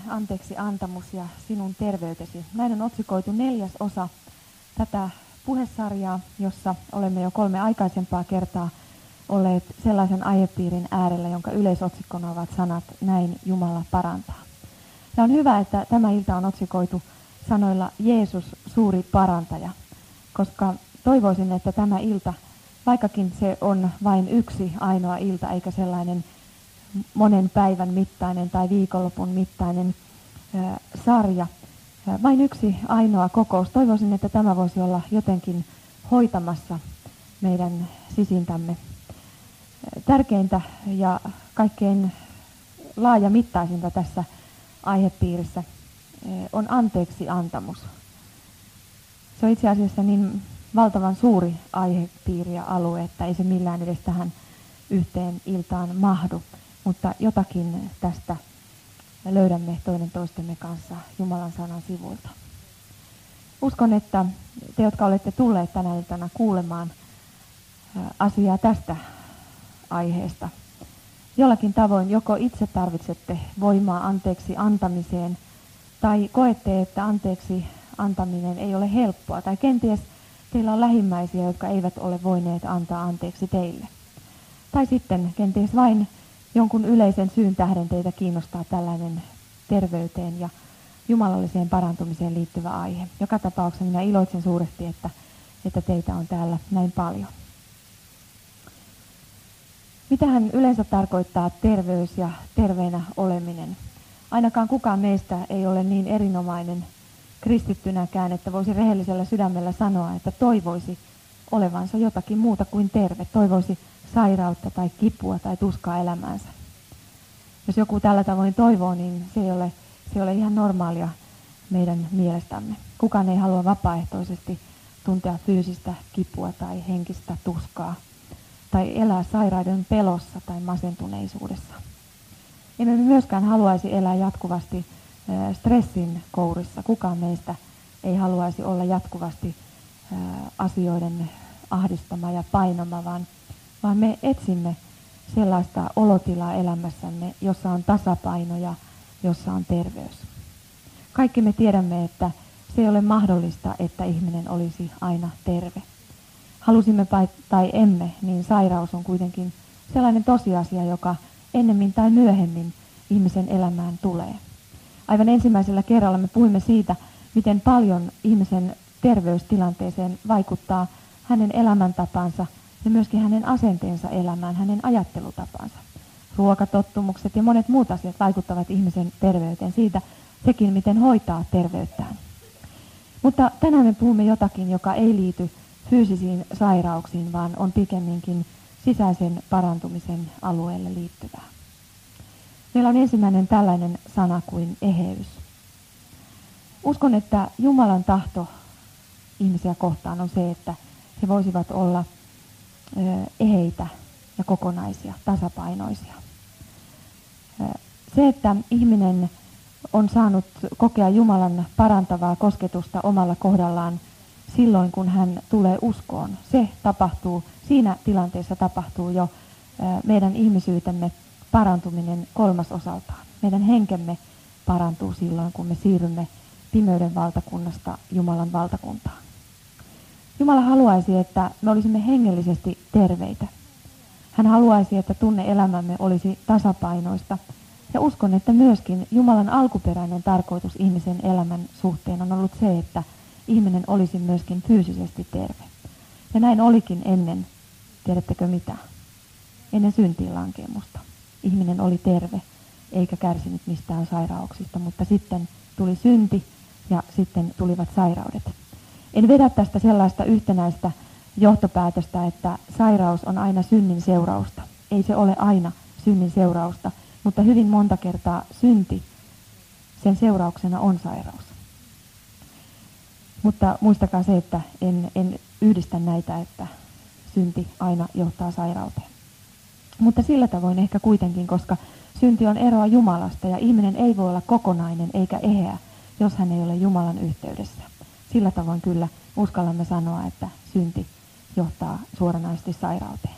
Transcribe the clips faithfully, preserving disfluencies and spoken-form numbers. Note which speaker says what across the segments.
Speaker 1: anteeksi antamus ja sinun terveytesi. Näin on otsikoitu neljäs osa tätä puhesarjaa, jossa olemme jo kolme aikaisempaa kertaa olleet sellaisen aihepiirin äärellä, jonka yleisotsikkona ovat sanat näin Jumala parantaa. Ja on hyvä, että tämä ilta on otsikoitu sanoilla Jeesus suuri parantaja, koska toivoisin, että tämä ilta, vaikkakin se on vain yksi ainoa ilta eikä sellainen monen päivän mittainen tai viikonlopun mittainen ä, sarja, ä, vain yksi ainoa kokous. Toivoisin, että tämä voisi olla jotenkin hoitamassa meidän sisintämme. Tärkeintä ja kaikkein laajamittaisinta tässä aihepiirissä on anteeksi antamus. Se on itse asiassa niin valtavan suuri aihepiiri ja alue, että ei se millään edes tähän yhteen iltaan mahdu. Mutta jotakin tästä löydämme toinen toistemme kanssa Jumalan sanan sivuilta. Uskon, että te, jotka olette tulleet tänä iltana kuulemaan asiaa tästä aiheesta, jollakin tavoin joko itse tarvitsette voimaa anteeksi antamiseen, tai koette, että anteeksi antaminen ei ole helppoa, tai kenties teillä on lähimmäisiä, jotka eivät ole voineet antaa anteeksi teille. Tai sitten kenties vain jonkun yleisen syyn tähden teitä kiinnostaa tällainen terveyteen ja jumalalliseen parantumiseen liittyvä aihe. Joka tapauksessa minä iloitsen suuresti, että, että teitä on täällä näin paljon. Mitähän yleensä tarkoittaa terveys ja terveenä oleminen? Ainakaan kukaan meistä ei ole niin erinomainen kristittynäkään, että voisi rehellisellä sydämellä sanoa, että toivoisi olevansa jotakin muuta kuin terve. Toivoisi sairautta tai kipua tai tuskaa elämäänsä. Jos joku tällä tavoin toivoo, niin se ei ole, se ei ole ihan normaalia meidän mielestämme. Kukaan ei halua vapaaehtoisesti tuntea fyysistä kipua tai henkistä tuskaa tai elää sairauden pelossa tai masentuneisuudessa. Emme myöskään haluaisi elää jatkuvasti stressin kourissa. Kukaan meistä ei haluaisi olla jatkuvasti asioiden ahdistama ja painama, vaan, vaan me etsimme sellaista olotilaa elämässämme, jossa on tasapaino ja jossa on terveys. Kaikki me tiedämme, että se ei ole mahdollista, että ihminen olisi aina terve. Halusimme tai emme, niin sairaus on kuitenkin sellainen tosiasia, joka ennemmin tai myöhemmin ihmisen elämään tulee. Aivan ensimmäisellä kerralla me puhuimme siitä, miten paljon ihmisen terveystilanteeseen vaikuttaa hänen elämäntapansa ja myöskin hänen asenteensa elämään, hänen ajattelutapansa. Ruokatottumukset ja monet muut asiat vaikuttavat ihmisen terveyteen, siitä sekin, miten hoitaa terveyttään. Mutta tänään me puhumme jotakin, joka ei liity fyysisiin sairauksiin, vaan on pikemminkin sisäisen parantumisen alueelle liittyvää. Meillä on ensimmäinen tällainen sana kuin eheys. Uskon, että Jumalan tahto ihmisiä kohtaan on se, että he voisivat olla eheitä ja kokonaisia, tasapainoisia. Se, että ihminen on saanut kokea Jumalan parantavaa kosketusta omalla kohdallaan silloin, kun hän tulee uskoon, se tapahtuu, siinä tilanteessa tapahtuu jo meidän ihmisyytemme parantuminen kolmasosaltaan. Meidän henkemme parantuu silloin, kun me siirrymme pimeyden valtakunnasta Jumalan valtakuntaan. Jumala haluaisi, että me olisimme hengellisesti terveitä. Hän haluaisi, että tunne-elämämme olisi tasapainoista. Ja uskon, että myöskin Jumalan alkuperäinen tarkoitus ihmisen elämän suhteen on ollut se, että ihminen olisi myöskin fyysisesti terve. Ja näin olikin ennen, tiedättekö mitä? Ennen syntiin lankeemusta. Ihminen oli terve, eikä kärsinyt mistään sairauksista, mutta sitten tuli synti ja sitten tulivat sairaudet. En vedä tästä sellaista yhtenäistä johtopäätöstä, että sairaus on aina synnin seurausta. Ei se ole aina synnin seurausta, mutta hyvin monta kertaa synti, sen seurauksena on sairaus. Mutta muistakaa se, että en, en yhdistä näitä, että synti aina johtaa sairauteen. Mutta sillä tavoin ehkä kuitenkin, koska synti on eroa Jumalasta ja ihminen ei voi olla kokonainen eikä eheä, jos hän ei ole Jumalan yhteydessä. Sillä tavoin kyllä uskallamme sanoa, että synti johtaa suoranaisesti sairauteen.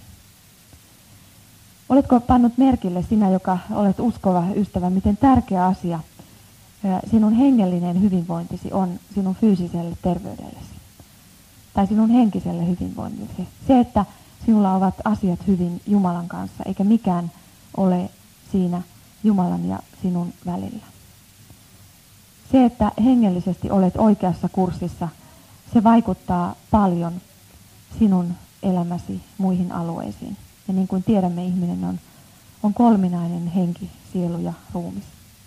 Speaker 1: Oletko pannut merkille sinä, joka olet uskova ystävä, miten tärkeä asia sinun hengellinen hyvinvointisi on sinun fyysiselle terveydellesi tai sinun henkiselle hyvinvointisi. Se, että sinulla ovat asiat hyvin Jumalan kanssa, eikä mikään ole siinä Jumalan ja sinun välillä. Se, että hengellisesti olet oikeassa kurssissa, se vaikuttaa paljon sinun elämäsi muihin alueisiin. Ja niin kuin tiedämme, ihminen on, on kolminainen henki, sielu ja ruumis.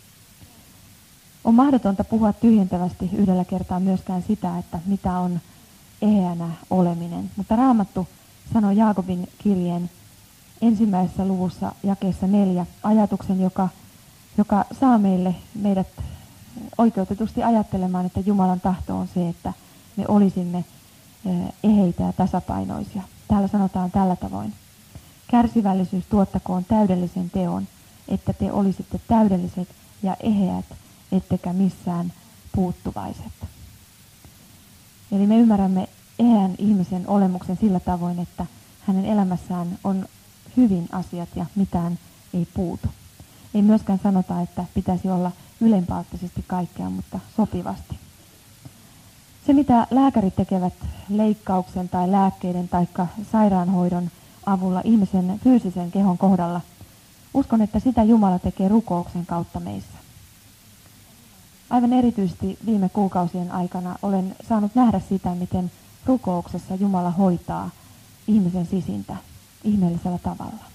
Speaker 1: On mahdotonta puhua tyhjentävästi yhdellä kertaa myöskään sitä, että mitä on eheänä oleminen. Mutta Raamattu sanoo Jaakobin kirjeen ensimmäisessä luvussa jakeessa neljä ajatuksen, joka, joka saa meille, meidät oikeutetusti ajattelemaan, että Jumalan tahto on se, että me olisimme eheitä ja tasapainoisia. Täällä sanotaan tällä tavoin. Kärsivällisyys tuottakoon täydellisen teon, että te olisitte täydelliset ja eheät, ettekä missään puuttuvaiset. Eli me ymmärrämme eheän ihmisen olemuksen sillä tavoin, että hänen elämässään on hyvin asiat ja mitään ei puutu. Ei myöskään sanota, että pitäisi olla ylenpalttisesti kaikkea, mutta sopivasti. Se, mitä lääkärit tekevät leikkauksen tai lääkkeiden tai sairaanhoidon avulla ihmisen fyysisen kehon kohdalla, uskon, että sitä Jumala tekee rukouksen kautta meissä. Aivan erityisesti viime kuukausien aikana olen saanut nähdä sitä, miten rukouksessa Jumala hoitaa ihmisen sisintä ihmeellisellä tavalla.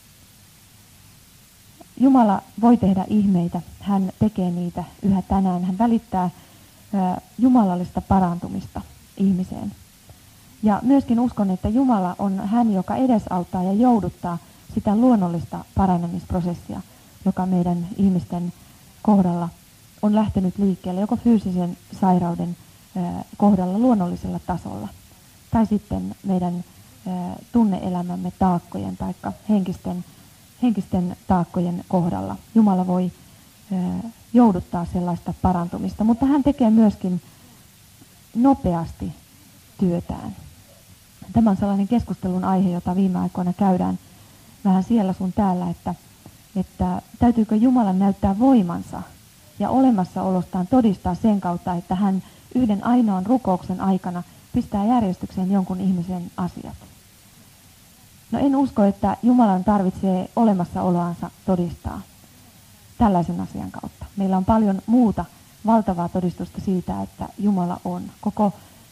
Speaker 1: Jumala voi tehdä ihmeitä, hän tekee niitä yhä tänään, hän välittää jumalallista parantumista ihmiseen. Ja myöskin uskon, että Jumala on hän, joka edesauttaa ja jouduttaa sitä luonnollista paranemisprosessia, joka meidän ihmisten kohdalla on lähtenyt liikkeelle, joko fyysisen sairauden kohdalla luonnollisella tasolla, tai sitten meidän tunne-elämämme taakkojen tai henkisten, henkisten taakkojen kohdalla. Jumala voi jouduttaa sellaista parantumista, mutta hän tekee myöskin nopeasti työtään. Tämä on sellainen keskustelun aihe, jota viime aikoina käydään vähän siellä sun täällä, että, että täytyykö Jumalan näyttää voimansa ja olemassaolostaan todistaa sen kautta, että hän yhden ainoan rukouksen aikana pistää järjestykseen jonkun ihmisen asiat. No en usko, että Jumalan tarvitsee olemassaoloansa todistaa tällaisen asian kautta. Meillä on paljon muuta valtavaa todistusta siitä, että Jumala on. Koko,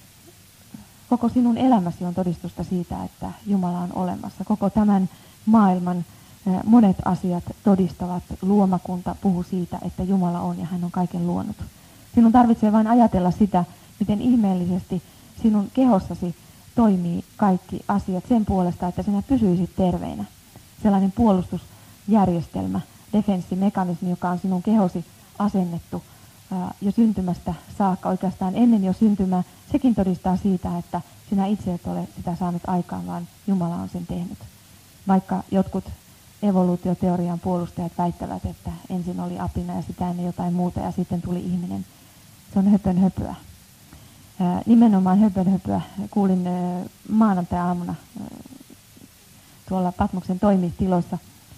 Speaker 1: koko sinun elämäsi on todistusta siitä, että Jumala on olemassa. Koko tämän maailman monet asiat todistavat, luomakunta puhuu siitä, että Jumala on ja hän on kaiken luonut. Sinun tarvitsee vain ajatella sitä, miten ihmeellisesti sinun kehossasi toimii kaikki asiat sen puolesta, että sinä pysyisit terveinä. Sellainen puolustusjärjestelmä, defenssimekanismi, joka on sinun kehosi asennettu ää, jo syntymästä saakka, oikeastaan ennen jo syntymää, sekin todistaa siitä, että sinä itse et ole sitä saanut aikaan, vaan Jumala on sen tehnyt. Vaikka jotkut evoluutioteorian puolustajat väittävät, että ensin oli apina ja sitä ennen jotain muuta ja sitten tuli ihminen. Se on höpön höpöä. Ää, nimenomaan höpön höpöä. Kuulin ää, maanantai-aamuna ää, tuolla Patmoksen toimitiloissa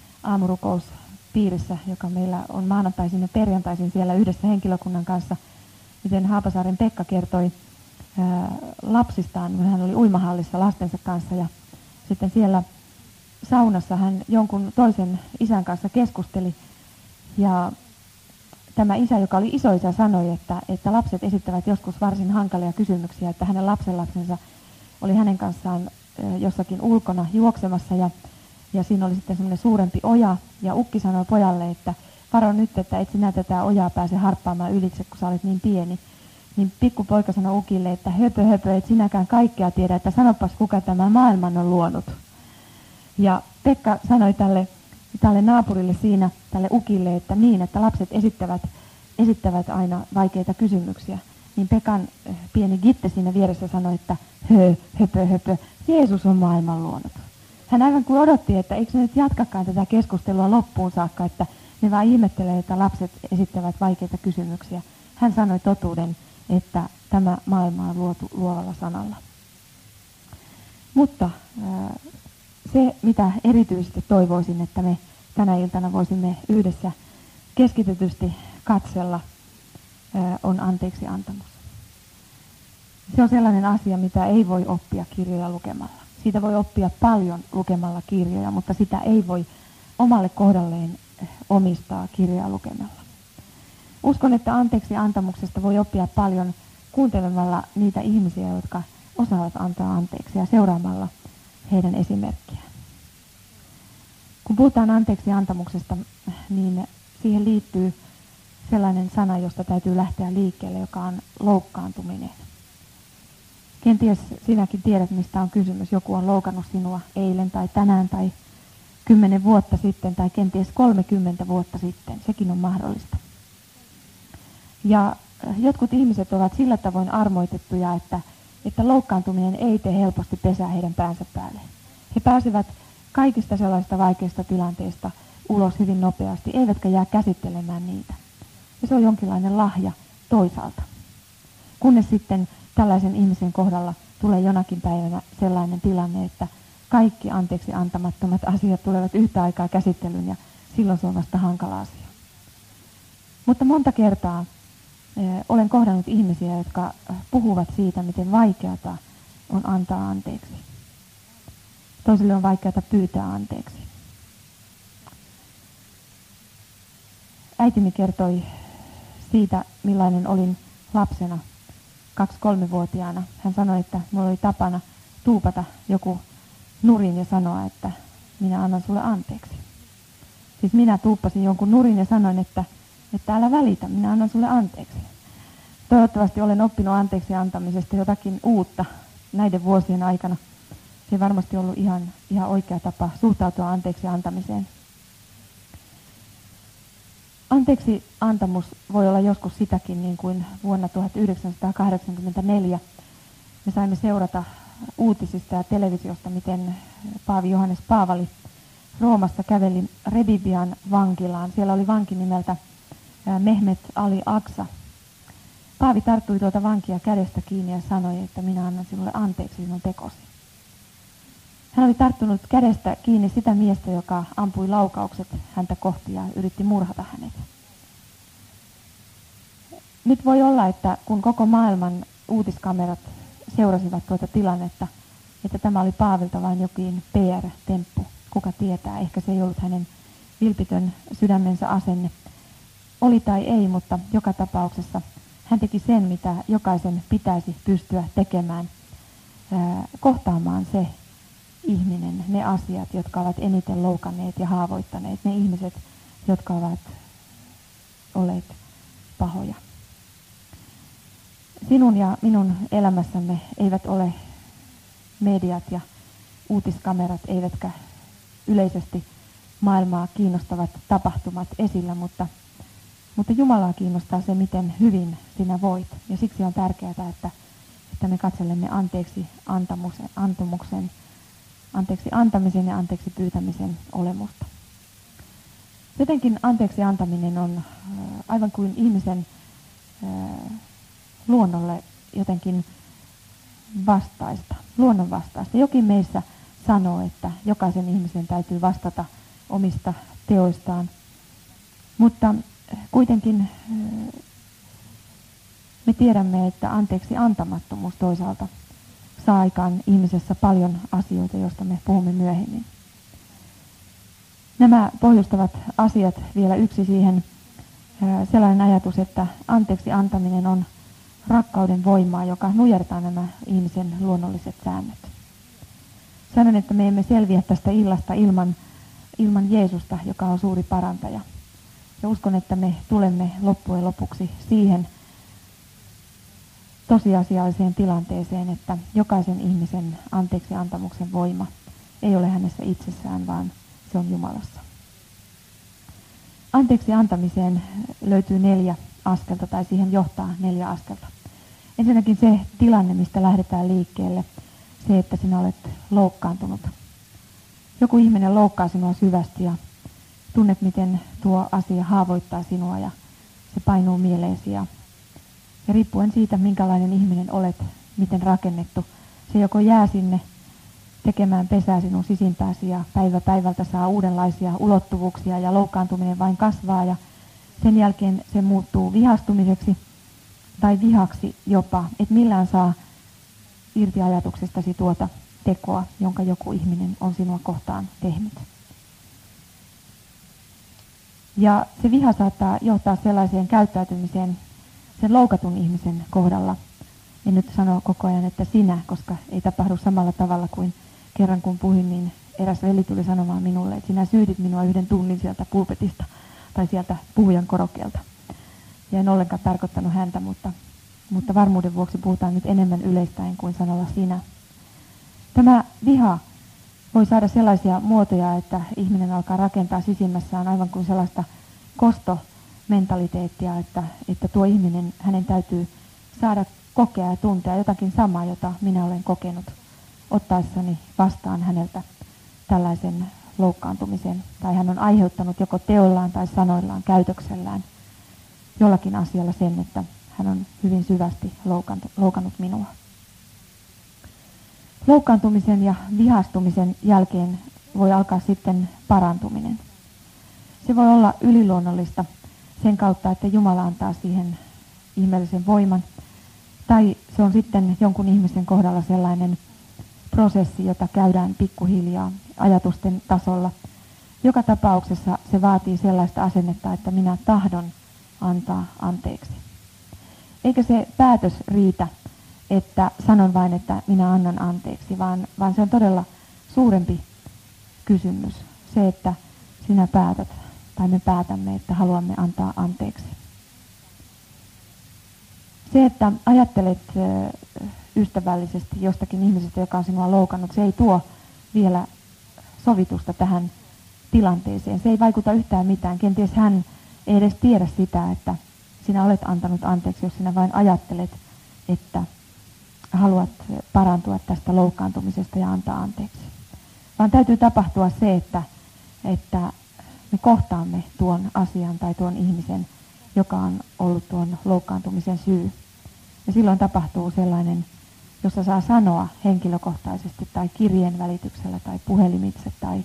Speaker 1: aamurukouspiirissä, joka meillä on maanantaisin ja perjantaisin siellä yhdessä henkilökunnan kanssa, miten Haapasaaren Pekka kertoi ää, lapsistaan, kun hän oli uimahallissa lastensa kanssa ja sitten siellä saunassa hän jonkun toisen isän kanssa keskusteli ja tämä isä, joka oli isoisä, sanoi, että, että lapset esittävät joskus varsin hankalia kysymyksiä, että hänen lapsenlapsensa oli hänen kanssaan jossakin ulkona juoksemassa ja, ja siinä oli sitten semmoinen suurempi oja ja ukki sanoi pojalle, että varo nyt, että et sinä tätä ojaa pääse harppaamaan ylitse, kun sä olet niin pieni. Niin pikkupoika sanoi ukille, että höpö höpö, et sinäkään kaikkea tiedä, että sanopas kuka tämä maailman on luonut. Ja Pekka sanoi tälle, tälle naapurille siinä, tälle ukille, että niin, että lapset esittävät, esittävät aina vaikeita kysymyksiä. Niin Pekan pieni Gitte siinä vieressä sanoi, että hö, höpö, höpö, Jeesus on maailman luonut. Hän aivan kuin odotti, että eikö ne nyt jatkakaan tätä keskustelua loppuun saakka, että ne vaan ihmettelee, että lapset esittävät vaikeita kysymyksiä. Hän sanoi totuuden, että tämä maailma on luotu luovalla sanalla. Mutta Ää, Se, mitä erityisesti toivoisin, että me tänä iltana voisimme yhdessä keskitetysti katsella, on anteeksi antamus. Se on sellainen asia, mitä ei voi oppia kirjoja lukemalla. Siitä voi oppia paljon lukemalla kirjoja, mutta sitä ei voi omalle kohdalleen omistaa kirjoja lukemalla. Uskon, että anteeksi antamuksesta voi oppia paljon kuuntelemalla niitä ihmisiä, jotka osaavat antaa anteeksi ja seuraamalla heidän esimerkkiään. Kun puhutaan anteeksi antamuksesta, niin siihen liittyy sellainen sana, josta täytyy lähteä liikkeelle, joka on loukkaantuminen. Kenties sinäkin tiedät, mistä on kysymys. Joku on loukannut sinua eilen tai tänään tai kymmenen vuotta sitten tai kenties kolmekymmentä vuotta sitten. Sekin on mahdollista. Ja jotkut ihmiset ovat sillä tavoin armoitettuja, että, että loukkaantuminen ei tee helposti pesää heidän päänsä päälle. He pääsevät kaikista sellaisista vaikeista tilanteista ulos hyvin nopeasti, eivätkä jää käsittelemään niitä. Ja se on jonkinlainen lahja toisaalta. Kunnes sitten tällaisen ihmisen kohdalla tulee jonakin päivänä sellainen tilanne, että kaikki anteeksi antamattomat asiat tulevat yhtä aikaa käsittelyyn ja silloin se on vasta hankala asia. Mutta monta kertaa eh, olen kohdannut ihmisiä, jotka puhuvat siitä, miten vaikeata on antaa anteeksi. Toisille on vaikeata pyytää anteeksi. Äitini kertoi siitä, millainen olin lapsena, kaksi-kolmivuotiaana. Hän sanoi, että minulla oli tapana tuupata joku nurin ja sanoa, että minä annan sulle anteeksi. Siis minä tuuppasin jonkun nurin ja sanoin, että, että älä välitä, minä annan sulle anteeksi. Toivottavasti olen oppinut anteeksi antamisesta jotakin uutta näiden vuosien aikana. Se ei varmasti ollut ihan, ihan oikea tapa suhtautua anteeksi antamiseen. Anteeksi antamus voi olla joskus sitäkin, niin kuin vuonna tuhatyhdeksänsataakahdeksankymmentäneljä me saimme seurata uutisista ja televisiosta, miten Paavi Johannes Paavali Roomassa käveli Rebibian vankilaan. Siellä oli vanki nimeltä Mehmet Ali Aksa. Paavi tarttui tuota vankia kädestä kiinni ja sanoi, että minä annan sinulle anteeksi sinun tekosi. Hän oli tarttunut kädestä kiinni sitä miestä, joka ampui laukaukset häntä kohti ja yritti murhata hänet. Nyt voi olla, että kun koko maailman uutiskamerat seurasivat tuota tilannetta, että tämä oli Paavilta vain jokin P R-temppu. Kuka tietää, ehkä se ei ollut hänen vilpitön sydämensä asenne. Oli tai ei, mutta joka tapauksessa hän teki sen, mitä jokaisen pitäisi pystyä tekemään, kohtaamaan se ihminen, ne asiat, jotka ovat eniten loukanneet ja haavoittaneet, ne ihmiset, jotka ovat olleet pahoja. Sinun ja minun elämässämme eivät ole mediat ja uutiskamerat, eivätkä yleisesti maailmaa kiinnostavat tapahtumat esillä, mutta, mutta Jumalaa kiinnostaa se, miten hyvin sinä voit. Ja siksi on tärkeää, että, että me katselemme anteeksi antamuksen, antamuksen anteeksi antamisen ja anteeksi pyytämisen olemusta. Jotenkin anteeksi antaminen on aivan kuin ihmisen luonnolle jotenkin vastaista, luonnon vastaista. Jokin meissä sanoo, että jokaisen ihmisen täytyy vastata omista teoistaan, mutta kuitenkin me tiedämme, että anteeksi antamattomuus toisaalta saa aikaan ihmisessä paljon asioita, joista me puhumme myöhemmin. Nämä pohjustavat asiat vielä yksi siihen sellainen ajatus, että anteeksi antaminen on rakkauden voimaa, joka nujertaa nämä ihmisen luonnolliset säännöt. Sanon, että me emme selviä tästä illasta ilman, ilman Jeesusta, joka on suuri parantaja. Ja uskon, että me tulemme loppujen lopuksi siihen tosiasialliseen tilanteeseen, että jokaisen ihmisen anteeksi antamuksen voima ei ole hänessä itsessään, vaan se on Jumalassa. Anteeksi antamiseen löytyy neljä askelta, tai siihen johtaa neljä askelta. Ensinnäkin se tilanne, mistä lähdetään liikkeelle, se, että sinä olet loukkaantunut. Joku ihminen loukkaa sinua syvästi ja tunnet, miten tuo asia haavoittaa sinua ja se painuu mieleesi. Ja, ja riippuen siitä, minkälainen ihminen olet, miten rakennettu, se joko jää sinne tekemään pesää sinun sisimpääsi ja päivä päivältä saa uudenlaisia ulottuvuuksia ja loukkaantuminen vain kasvaa ja sen jälkeen se muuttuu vihastumiseksi tai vihaksi jopa, et millään saa irti ajatuksestasi tuota tekoa, jonka joku ihminen on sinua kohtaan tehnyt. Ja se viha saattaa johtaa sellaiseen käyttäytymiseen sen loukatun ihmisen kohdalla. En nyt sano koko ajan, että sinä, koska ei tapahdu samalla tavalla kuin kerran kun puhuin, niin eräs veli tuli sanomaan minulle, että sinä syytit minua yhden tunnin sieltä pulpetista tai sieltä puhujan korokeelta. Ja en ollenkaan tarkoittanut häntä, mutta, mutta varmuuden vuoksi puhutaan nyt enemmän yleistäen kuin sanalla sinä. Tämä viha voi saada sellaisia muotoja, että ihminen alkaa rakentaa sisimmässään aivan kuin sellaista kostomentaliteettia, että, että tuo ihminen, hänen täytyy saada kokea ja tuntea jotakin samaa, jota minä olen kokenut ottaessani vastaan häneltä tällaisen loukkaantumisen. Tai hän on aiheuttanut joko teollaan tai sanoillaan, käytöksellään jollakin asialla sen, että hän on hyvin syvästi loukannut minua. Loukkaantumisen ja vihastumisen jälkeen voi alkaa sitten parantuminen. Se voi olla yliluonnollista sen kautta, että Jumala antaa siihen ihmeellisen voiman. Tai se on sitten jonkun ihmisen kohdalla sellainen prosessi, jota käydään pikkuhiljaa ajatusten tasolla. Joka tapauksessa se vaatii sellaista asennetta, että minä tahdon antaa anteeksi. Eikä se päätös riitä, että sanon vain, että minä annan anteeksi, vaan, vaan se on todella suurempi kysymys. Se, että sinä päätät, tai me päätämme, että haluamme antaa anteeksi. Se, että ajattelet ystävällisesti jostakin ihmisestä, joka on sinua loukannut, se ei tuo vielä sovitusta tähän tilanteeseen. Se ei vaikuta yhtään mitään. Kenties hän ei edes tiedä sitä, että sinä olet antanut anteeksi, jos sinä vain ajattelet, että haluat parantua tästä loukkaantumisesta ja antaa anteeksi. Vaan täytyy tapahtua se, että, että me kohtaamme tuon asian tai tuon ihmisen, joka on ollut tuon loukkaantumisen syy. Ja silloin tapahtuu sellainen, jossa saa sanoa henkilökohtaisesti tai kirjeen välityksellä tai puhelimitse tai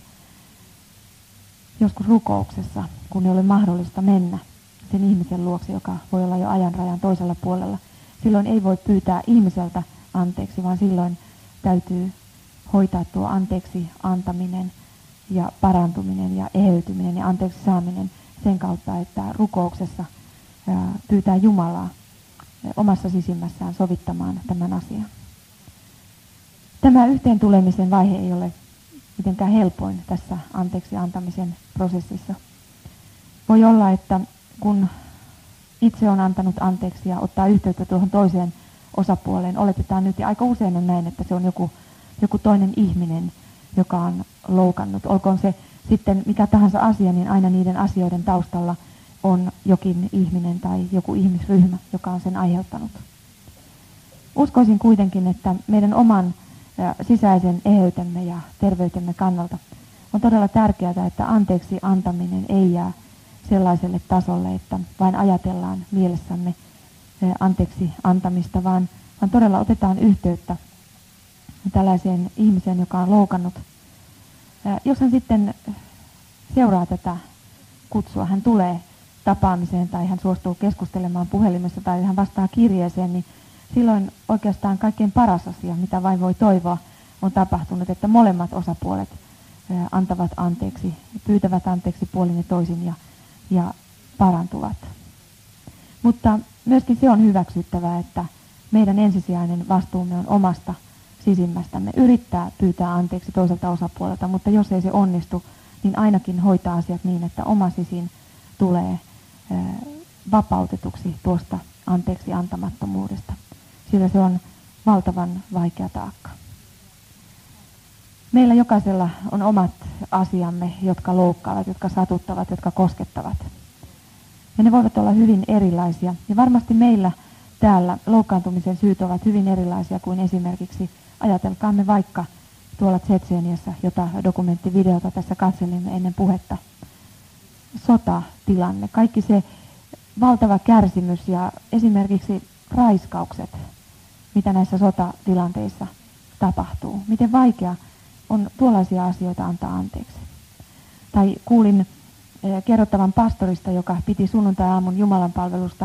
Speaker 1: joskus rukouksessa, kun ei ole mahdollista mennä sen ihmisen luokse, joka voi olla jo ajan rajan toisella puolella. Silloin ei voi pyytää ihmiseltä anteeksi, vaan silloin täytyy hoitaa tuo anteeksi antaminen ja parantuminen ja eheytyminen ja anteeksi saaminen sen kautta, että rukouksessa pyytää Jumalaa omassa sisimmässään sovittamaan tämän asian. Tämä yhteen tulemisen vaihe ei ole mitenkään helpoin tässä anteeksi antamisen prosessissa. Voi olla, että kun itse on antanut anteeksi ja ottaa yhteyttä tuohon toiseen osapuoleen, oletetaan nyt, ja aika usein on näin, että se on joku, joku toinen ihminen, joka on loukannut. Olkoon se sitten mikä tahansa asia, niin aina niiden asioiden taustalla on jokin ihminen tai joku ihmisryhmä, joka on sen aiheuttanut. Uskoisin kuitenkin, että meidän oman sisäisen eheytemme ja terveytemme kannalta on todella tärkeää, että anteeksi antaminen ei jää sellaiselle tasolle, että vain ajatellaan mielessämme anteeksi antamista, vaan, vaan todella otetaan yhteyttä tällaiseen ihmiseen, joka on loukannut. Jos hän sitten seuraa tätä kutsua, hän tulee tapaamiseen tai hän suostuu keskustelemaan puhelimessa tai hän vastaa kirjeeseen, niin silloin oikeastaan kaikkein paras asia, mitä vain voi toivoa, on tapahtunut, että molemmat osapuolet antavat anteeksi, pyytävät anteeksi puolin ja toisin ja, ja parantuvat. Mutta myöskin se on hyväksyttävää, että meidän ensisijainen vastuumme on omasta sisimmästämme. Yrittää pyytää anteeksi toiselta osapuolelta, mutta jos ei se onnistu, niin ainakin hoitaa asiat niin, että oma sisin tulee vapautetuksi tuosta anteeksi antamattomuudesta. Sillä se on valtavan vaikea taakka. Meillä jokaisella on omat asiamme, jotka loukkaavat, jotka satuttavat, jotka koskettavat. Ja ne voivat olla hyvin erilaisia. Ja varmasti meillä täällä loukkaantumisen syyt ovat hyvin erilaisia kuin esimerkiksi, ajatelkaamme vaikka tuolla Tsetseeniassa, jota dokumenttivideota tässä katselimme ennen puhetta. Sotatilanne, kaikki se valtava kärsimys ja esimerkiksi raiskaukset, mitä näissä sotatilanteissa tapahtuu. Miten vaikea on tuollaisia asioita antaa anteeksi. Tai kuulin eh, kerrottavan pastorista, joka piti sunnuntai-aamun Jumalan palvelusta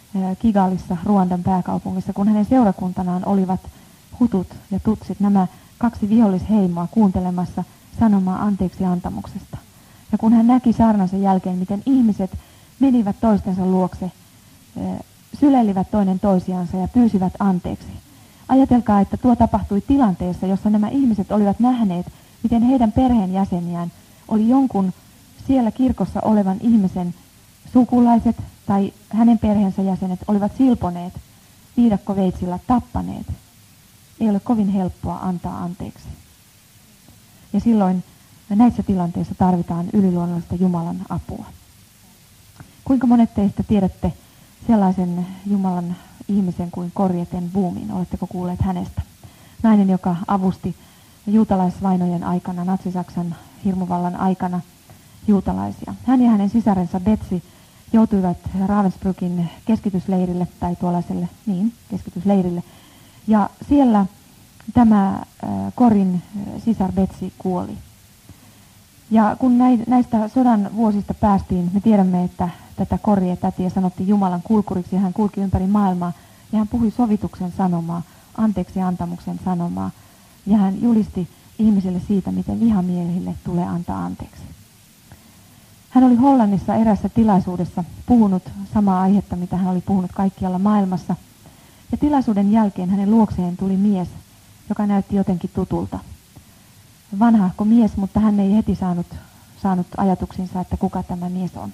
Speaker 1: Kigalissa, Ruandan pääkaupungissa, kun hänen seurakuntanaan olivat hutut ja tutsit, nämä kaksi vihollisheimoa kuuntelemassa sanomaa anteeksi antamuksesta. Ja kun hän näki saarnansa jälkeen, miten ihmiset menivät toistensa luokse, sylellivät toinen toisiansa ja pyysivät anteeksi. Ajatelkaa, että tuo tapahtui tilanteessa, jossa nämä ihmiset olivat nähneet, miten heidän perheenjäseniään oli jonkun siellä kirkossa olevan ihmisen sukulaiset tai hänen perheensä jäsenet olivat silponeet, viidakkoveitsillä tappaneet. Ei ole kovin helppoa antaa anteeksi. Ja silloin näissä tilanteissa tarvitaan yliluonnollista Jumalan apua. Kuinka monet teistä tiedätte sellaisen Jumalan ihmisen kuin Corrie ten Boomin? Oletteko kuulleet hänestä? Nainen, joka avusti juutalaisvainojen aikana, natsi-Saksan hirmuvallan aikana juutalaisia. Hän ja hänen sisarensa Betsy joutuivat Ravensbrückin keskitysleirille, tai tuollaiselle, niin, keskitysleirille. Ja siellä tämä Corin sisar Betsy kuoli. Ja kun näistä sodan vuosista päästiin, me tiedämme, että tätä Corrie-tätiä sanottiin Jumalan kulkuriksi, ja hän kulki ympäri maailmaa, ja hän puhui sovituksen sanomaa, anteeksi antamuksen sanomaa, ja hän julisti ihmisille siitä, miten vihamiehille tulee antaa anteeksi. Hän oli Hollannissa erässä tilaisuudessa puhunut samaa aihetta, mitä hän oli puhunut kaikkialla maailmassa. Ja tilaisuuden jälkeen hänen luokseen tuli mies, joka näytti jotenkin tutulta. Vanhahko mies, mutta hän ei heti saanut, saanut ajatuksinsa, että kuka tämä mies on.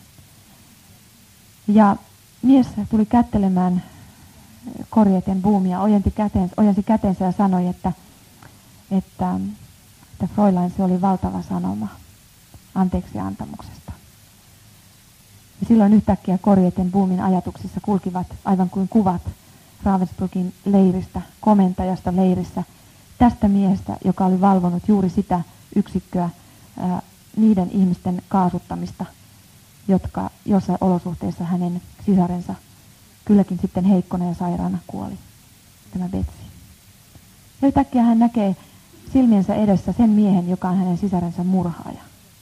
Speaker 1: Ja mies tuli kättelemään Corrie ten Boomia, ojensi kätensä, ojensi kätensä ja sanoi, että, että, että Fräulein, se oli valtava sanoma anteeksi antamuksesta. Ja silloin yhtäkkiä Corrie ten Boomin ajatuksissa kulkivat aivan kuin kuvat Ravensbrückin leiristä, komentajasta leirissä, tästä miehestä, joka oli valvonut juuri sitä yksikköä, ää, niiden ihmisten kaasuttamista, jotka jossain olosuhteissa hänen sisarensa kylläkin sitten heikkona ja sairaana kuoli, tämä Betsy. Ja yhtäkkiä hän näkee silmiensä edessä sen miehen, joka on hänen sisarensa murhaaja.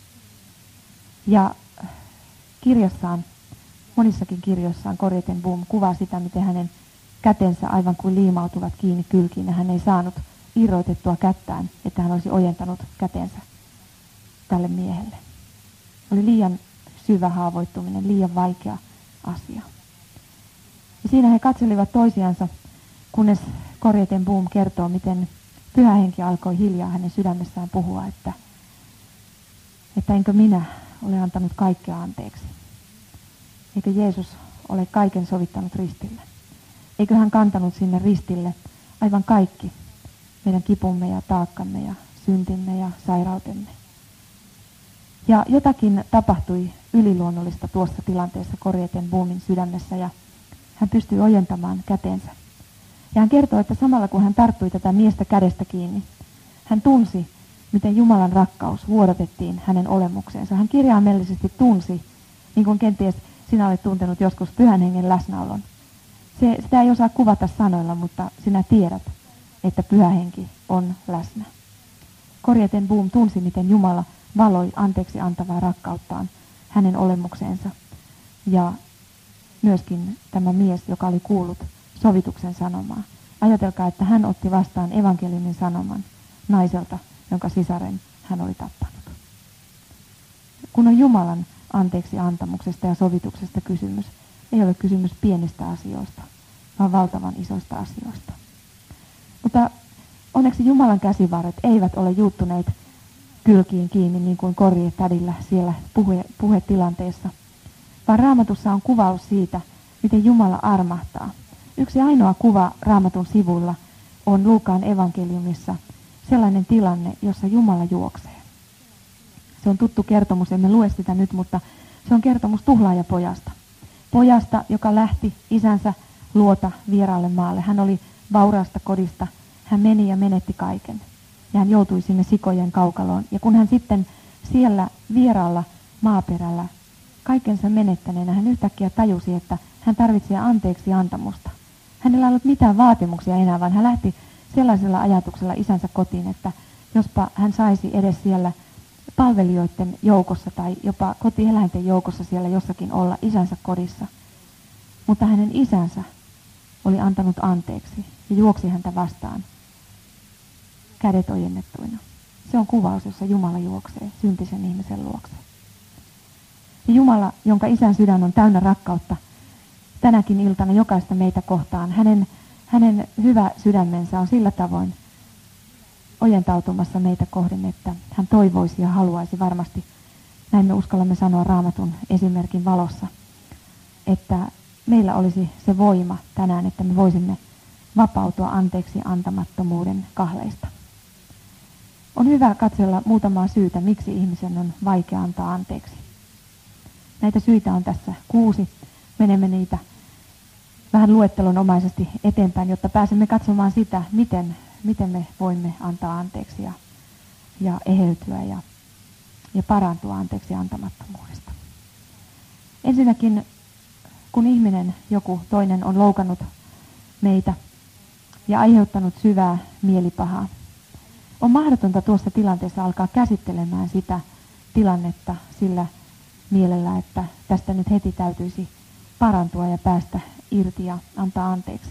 Speaker 1: Ja kirjassaan, monissakin kirjoissaan Corrie ten Boom kuvaa sitä, miten hänen kätensä aivan kuin liimautuvat kiinni kylkiin, ja hän ei saanut irroitettua kättään, että hän olisi ojentanut kätensä tälle miehelle. Oli liian syvä haavoittuminen, liian vaikea asia. Ja siinä he katselivat toisiansa, kunnes Corrie ten Boom kertoo, miten Pyhä Henki alkoi hiljaa hänen sydämessään puhua, että, että enkö minä ole antanut kaikkea anteeksi. Eikö Jeesus ole kaiken sovittanut ristille? Eikö hän kantanut sinne ristille aivan kaikki meidän kipumme ja taakkamme ja syntimme ja sairautemme? Ja jotakin tapahtui yliluonnollista tuossa tilanteessa Corrie ten Boomin sydämessä, ja hän pystyi ojentamaan kätensä. Ja hän kertoo, että samalla kun hän tarttui tätä miestä kädestä kiinni, hän tunsi, miten Jumalan rakkaus vuodatettiin hänen olemukseensa. Hän kirjaimellisesti tunsi, niin kuin kenties sinä olet tuntenut joskus Pyhän Hengen läsnäolon. Se, sitä ei osaa kuvata sanoilla, mutta sinä tiedät, että Pyhä Henki on läsnä. Corrie ten Boom tunsi, miten Jumala valoi anteeksi antavaa rakkauttaan hänen olemukseensa. Ja myöskin tämä mies, joka oli kuullut sovituksen sanomaa. Ajatelkaa, että hän otti vastaan evankeliumin sanoman naiselta, jonka sisaren hän oli tappanut. Kun on Jumalan anteeksi antamuksesta ja sovituksesta kysymys, ei ole kysymys pienistä asioista, vaan valtavan isoista asioista. Mutta onneksi Jumalan käsivarret eivät ole juuttuneet kylkiin kiinni niin kuin Corrie tädillä siellä puhe, puhetilanteessa, vaan Raamatussa on kuvaus siitä, miten Jumala armahtaa. Yksi ainoa kuva Raamatun sivuilla on Luukaan evankeliumissa sellainen tilanne, jossa Jumala juoksee. Se on tuttu kertomus, emme lue sitä nyt, mutta se on kertomus tuhlaajapojasta. Pojasta, joka lähti isänsä luota vieraalle maalle. Hän oli vauraasta kodista. Hän meni ja menetti kaiken. Ja hän joutui sinne sikojen kaukaloon. Ja kun hän sitten siellä vieraalla maaperällä kaikensa menettäneenä, hän yhtäkkiä tajusi, että hän tarvitsee anteeksi antamusta. Hänellä ei ollut mitään vaatimuksia enää, vaan hän lähti sellaisella ajatuksella isänsä kotiin, että jospa hän saisi edes siellä palvelijoiden joukossa tai jopa kotieläinten joukossa siellä jossakin olla isänsä kodissa. mutta hänen isänsä oli antanut anteeksi ja juoksi häntä vastaan kädet ojennettuina. Se on kuvaus, jossa Jumala juoksee syntisen ihmisen luokse. Ja Jumala, jonka isän sydän on täynnä rakkautta, tänäkin iltana jokaista meitä kohtaan, hänen, hänen hyvä sydämensä on sillä tavoin ojentautumassa meitä kohden, että hän toivoisi ja haluaisi varmasti, näin me uskallamme sanoa Raamatun esimerkin valossa, että meillä olisi se voima tänään, että me voisimme vapautua anteeksi antamattomuuden kahleista. On hyvä katsella muutamaa syytä, miksi ihmisen on vaikea antaa anteeksi. Näitä syitä on tässä kuusi. Menemme niitä vähän luettelonomaisesti eteenpäin, jotta pääsemme katsomaan sitä, miten, miten me voimme antaa anteeksi ja, ja eheytyä ja, ja parantua anteeksi antamattomuudesta. Ensinnäkin, kun ihminen, joku toinen, on loukannut meitä ja aiheuttanut syvää mielipahaa, on mahdotonta tuossa tilanteessa alkaa käsittelemään sitä tilannetta sillä mielellä, että tästä nyt heti täytyisi parantua ja päästä irti ja antaa anteeksi.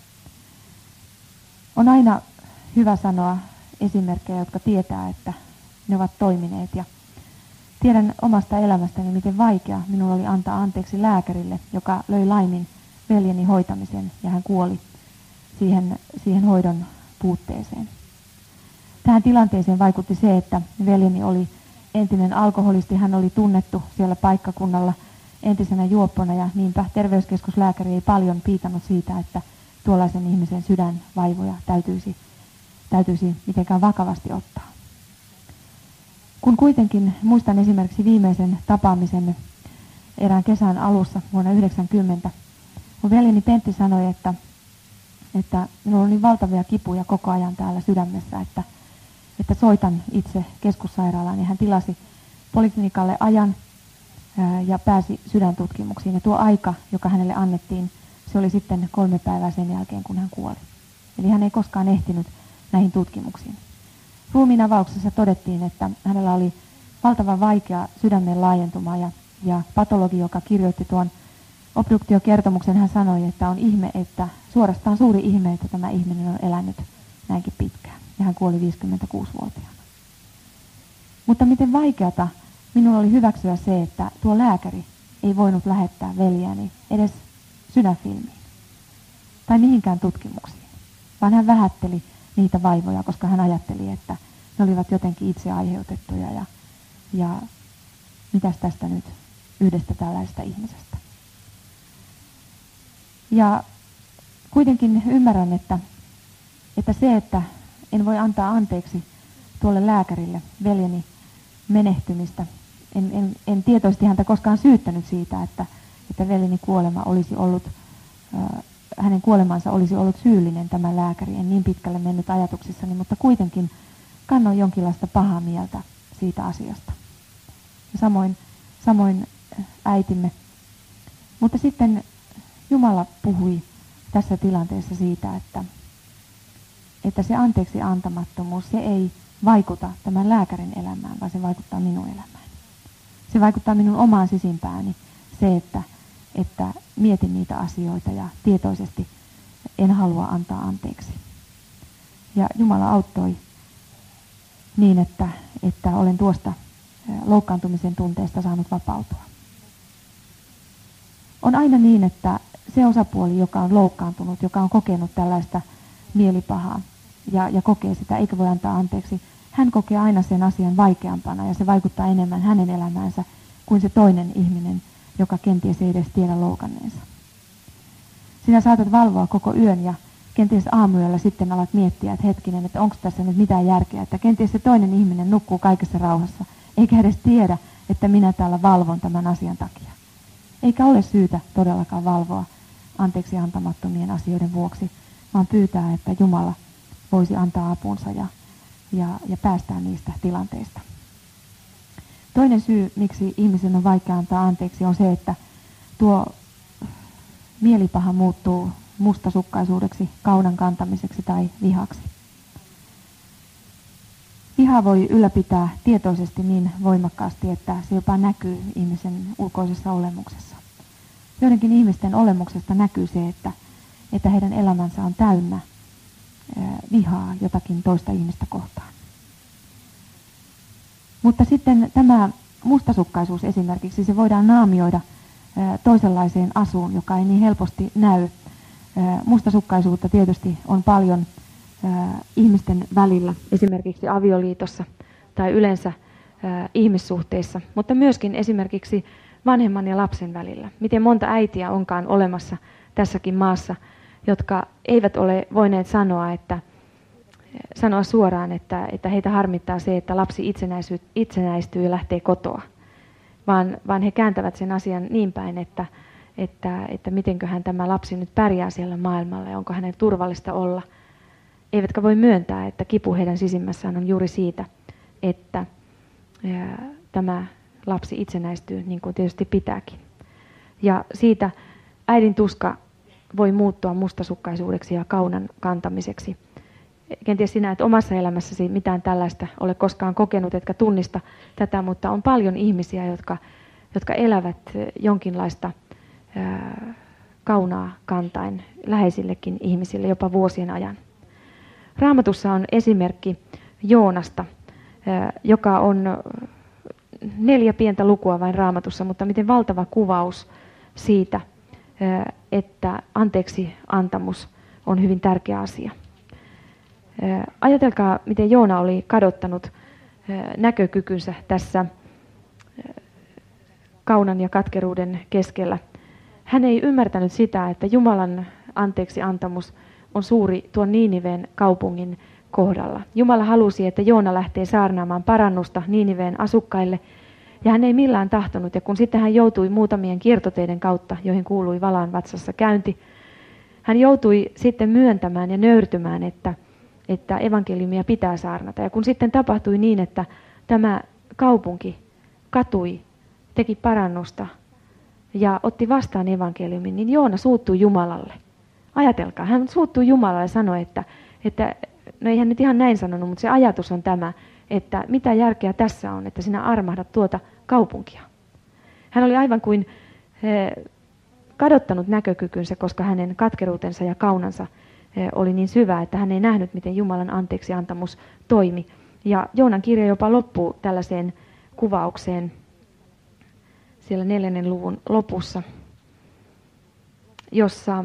Speaker 1: On aina hyvä sanoa esimerkkejä, jotka tietää, että ne ovat toimineet. Ja tiedän omasta elämästäni, miten vaikea minulla oli antaa anteeksi lääkärille, joka löi laimin veljeni hoitamisen ja hän kuoli siihen, siihen hoidon puutteeseen. Tähän tilanteeseen vaikutti se, että veljeni oli entinen alkoholisti, hän oli tunnettu siellä paikkakunnalla entisenä juoppona ja niinpä terveyskeskuslääkäri ei paljon piitannut siitä, että tuollaisen ihmisen sydänvaivoja täytyisi, täytyisi mitenkään vakavasti ottaa. Kun kuitenkin muistan esimerkiksi viimeisen tapaamisemme erään kesän alussa vuonna yhdeksänkymmentä, kun veljeni Pentti sanoi, että, että minulla on niin valtavia kipuja koko ajan täällä sydämessä, että että soitan itse keskussairaalaan, ja hän tilasi poliklinikalle ajan ää, ja pääsi sydäntutkimuksiin. Ja tuo aika, joka hänelle annettiin, se oli sitten kolme päivää sen jälkeen, kun hän kuoli. Eli hän ei koskaan ehtinyt näihin tutkimuksiin. Ruumiin avauksessa todettiin, että hänellä oli valtavan vaikea sydämen laajentuma, ja, ja patologi, joka kirjoitti tuon obduktiokertomuksen, hän sanoi, että on ihme, että suorastaan suuri ihme, että tämä ihminen on elänyt näinkin pitkään. Ja hän kuoli viisikymmentäkuusivuotiaana. Mutta miten vaikeata minulla oli hyväksyä se, että tuo lääkäri ei voinut lähettää veljääni edes sydänfilmiin tai mihinkään tutkimuksiin, vaan hän vähätteli niitä vaivoja, koska hän ajatteli, että ne olivat jotenkin itse aiheutettuja ja, ja mitäs tästä nyt yhdestä tällaisesta ihmisestä. Ja kuitenkin ymmärrän, että, että se, että en voi antaa anteeksi tuolle lääkärille veljeni menehtymistä. En, en, en tietoisesti häntä koskaan syyttänyt siitä, että, että veljeni kuolema olisi ollut, äh, hänen kuolemansa olisi ollut syyllinen tämä lääkäri. En niin pitkälle mennyt ajatuksissani, mutta kuitenkin kannoin jonkinlaista pahaa mieltä siitä asiasta. Ja samoin, samoin äitimme. Mutta sitten Jumala puhui tässä tilanteessa siitä, että että se anteeksi antamattomuus, se ei vaikuta tämän lääkärin elämään, vaan se vaikuttaa minun elämään. Se vaikuttaa minun omaan sisimpääni, se, että, että mietin niitä asioita ja tietoisesti en halua antaa anteeksi. Ja Jumala auttoi niin, että, että olen tuosta loukkaantumisen tunteesta saanut vapautua. On aina niin, että se osapuoli, joka on loukkaantunut, joka on kokenut tällaista mielipahaa ja, ja kokee sitä, eikä voi antaa anteeksi, hän kokee aina sen asian vaikeampana ja se vaikuttaa enemmän hänen elämäänsä kuin se toinen ihminen, joka kenties ei edes tiedä loukanneensa. Sinä saatat valvoa koko yön ja kenties aamuyöllä sitten alat miettiä, että hetkinen, että onko tässä nyt mitään järkeä, että kenties se toinen ihminen nukkuu kaikessa rauhassa, eikä edes tiedä, että minä täällä valvon tämän asian takia. Eikä ole syytä todellakaan valvoa anteeksi antamattomien asioiden vuoksi, vaan pyytää, että Jumala voisi antaa apunsa ja, ja, ja päästää niistä tilanteista. Toinen syy, miksi ihmisen on vaikea antaa anteeksi, on se, että tuo mielipaha muuttuu mustasukkaisuudeksi, kaunan kantamiseksi tai vihaksi. Viha voi ylläpitää tietoisesti niin voimakkaasti, että se jopa näkyy ihmisen ulkoisessa olemuksessa. Joidenkin ihmisten olemuksesta näkyy se, että, että heidän elämänsä on täynnä ää, vihaa jotakin toista ihmistä kohtaan. Mutta sitten tämä mustasukkaisuus esimerkiksi, se voidaan naamioida ää, toisenlaiseen asuun, joka ei niin helposti näy. Ää, mustasukkaisuutta tietysti on paljon ää, ihmisten välillä, esimerkiksi avioliitossa tai yleensä ää, ihmissuhteissa, mutta myöskin esimerkiksi vanhemman ja lapsen välillä. Miten monta äitiä onkaan olemassa tässäkin maassa, jotka eivät ole voineet sanoa, että, sanoa suoraan, että, että heitä harmittaa se, että lapsi itsenäistyy ja lähtee kotoa, vaan, vaan he kääntävät sen asian niin päin, että, että, että mitenköhän tämä lapsi nyt pärjää siellä maailmalla ja onko hänen turvallista olla. Eivätkä voi myöntää, että kipu heidän sisimmässään on juuri siitä, että ää, tämä lapsi itsenäistyy niin kuin tietysti pitääkin. Ja siitä äidin tuska voi muuttua mustasukkaisuudeksi ja kaunan kantamiseksi. Kenties sinä et omassa elämässäsi mitään tällaista ole koskaan kokenut, etkä tunnista tätä, mutta on paljon ihmisiä, jotka, jotka elävät jonkinlaista ää, kaunaa kantain läheisillekin ihmisille jopa vuosien ajan. Raamatussa on esimerkki Joonasta, ää, joka on neljä pientä lukua vain Raamatussa, mutta miten valtava kuvaus siitä, että anteeksi antamus on hyvin tärkeä asia. Ajatelkaa, miten Joona oli kadottanut näkökykynsä tässä kaunan ja katkeruuden keskellä. Hän ei ymmärtänyt sitä, että Jumalan anteeksi antamus on suuri tuon Niiniveen kaupungin kohdalla. Jumala halusi, että Joona lähtee saarnaamaan parannusta Niiniveen asukkaille, ja hän ei millään tahtonut, ja kun sitten hän joutui muutamien kiertoteiden kautta, joihin kuului valan vatsassa käynti, hän joutui sitten myöntämään ja nöyrtymään, että, että evankeliumia pitää saarnata. Ja kun sitten tapahtui niin, että tämä kaupunki katui, teki parannusta ja otti vastaan evankeliumin, niin Joona suuttui Jumalalle. Ajatelkaa, hän suuttui Jumalalle ja sanoi, että, että no ei hän nyt ihan näin sanonut, mutta se ajatus on tämä, että mitä järkeä tässä on, että sinä armahdat tuota kaupunkia. Hän oli aivan kuin eh, kadottanut näkökykynsä, koska hänen katkeruutensa ja kaunansa eh, oli niin syvä, että hän ei nähnyt, miten Jumalan anteeksiantamus toimi. Ja Joonan kirja jopa loppuu tällaiseen kuvaukseen siellä neljännen luvun lopussa, jossa,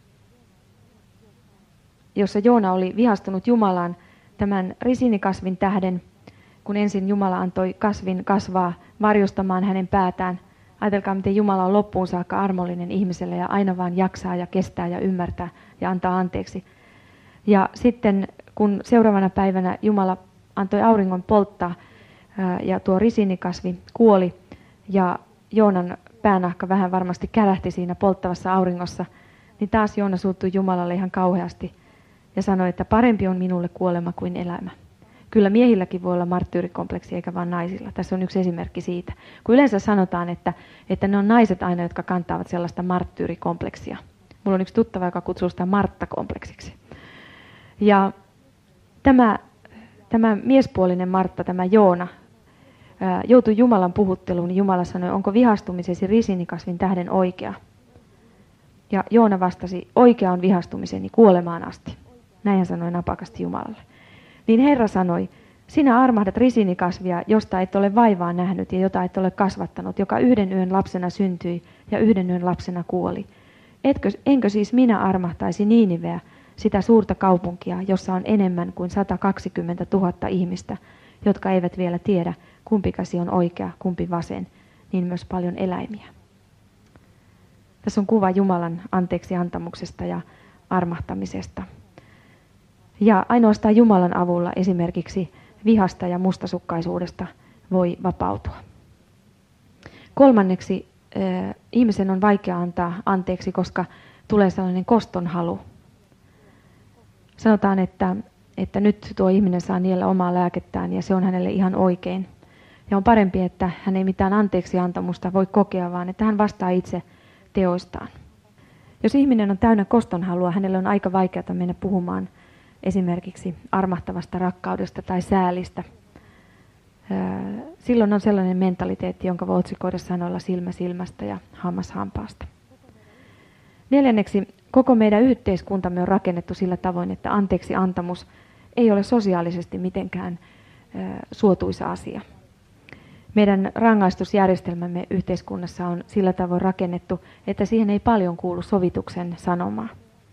Speaker 1: jossa Joona oli vihastunut Jumalaan tämän risiinikasvin tähden, kun ensin Jumala antoi kasvin kasvaa varjostamaan hänen päätään. Ajatelkaa, miten Jumala on loppuun saakka armollinen ihmiselle ja aina vaan jaksaa ja kestää ja ymmärtää ja antaa anteeksi. Ja sitten kun seuraavana päivänä Jumala antoi auringon polttaa ja tuo risiinikasvi kuoli ja Joonan päänahka vähän varmasti kärähti siinä polttavassa auringossa, niin taas Joona suuttui Jumalalle ihan kauheasti ja sanoi, että parempi on minulle kuolema kuin elämä. Kyllä miehilläkin voi olla marttyyrikompleksi eikä vain naisilla. Tässä on yksi esimerkki siitä. Kun yleensä sanotaan, että, että ne on naiset aina, jotka kantavat sellaista marttyyrikompleksia. Mulla on yksi tuttava, joka kutsuu sitä Martta-kompleksiksi. Ja tämä, tämä miespuolinen Martta, tämä Joona, ää, joutui Jumalan puhutteluun, niin Jumala sanoi, onko vihastumisesi risiinikasvin tähden oikea? Ja Joona vastasi, oikea on vihastumiseni kuolemaan asti. Näin hän sanoi napakasti Jumalalle. Niin Herra sanoi, sinä armahdat risiinikasvia, josta et ole vaivaa nähnyt ja jota et ole kasvattanut, joka yhden yön lapsena syntyi ja yhden yön lapsena kuoli. Etkö, enkö siis minä armahtaisi Niiniveä, sitä suurta kaupunkia, jossa on enemmän kuin sata kaksikymmentätuhatta ihmistä, jotka eivät vielä tiedä, kumpi käsi on oikea, kumpi vasen, niin myös paljon eläimiä. Tässä on kuva Jumalan anteeksiantamuksesta ja armahtamisesta. Ja ainoastaan Jumalan avulla esimerkiksi vihasta ja mustasukkaisuudesta voi vapautua. Kolmanneksi, eh, ihmisen on vaikea antaa anteeksi, koska tulee sellainen kostonhalu. Sanotaan, että, että nyt tuo ihminen saa niellä omaa lääkettään ja se on hänelle ihan oikein. Ja on parempi, että hän ei mitään anteeksiantamusta voi kokea, vaan että hän vastaa itse teoistaan. Jos ihminen on täynnä kostonhalua, hänelle on aika vaikeaa mennä puhumaan esimerkiksi armahtavasta rakkaudesta tai säälistä. Silloin on sellainen mentaliteetti, jonka voi otsikoida sanoilla silmä silmästä ja hammas hampaasta. Neljänneksi, koko meidän yhteiskuntamme on rakennettu sillä tavoin, että anteeksi antamus ei ole sosiaalisesti mitenkään suotuisa asia. Meidän rangaistusjärjestelmämme yhteiskunnassa on sillä tavoin rakennettu, että siihen ei paljon kuulu sovituksen sanomaa.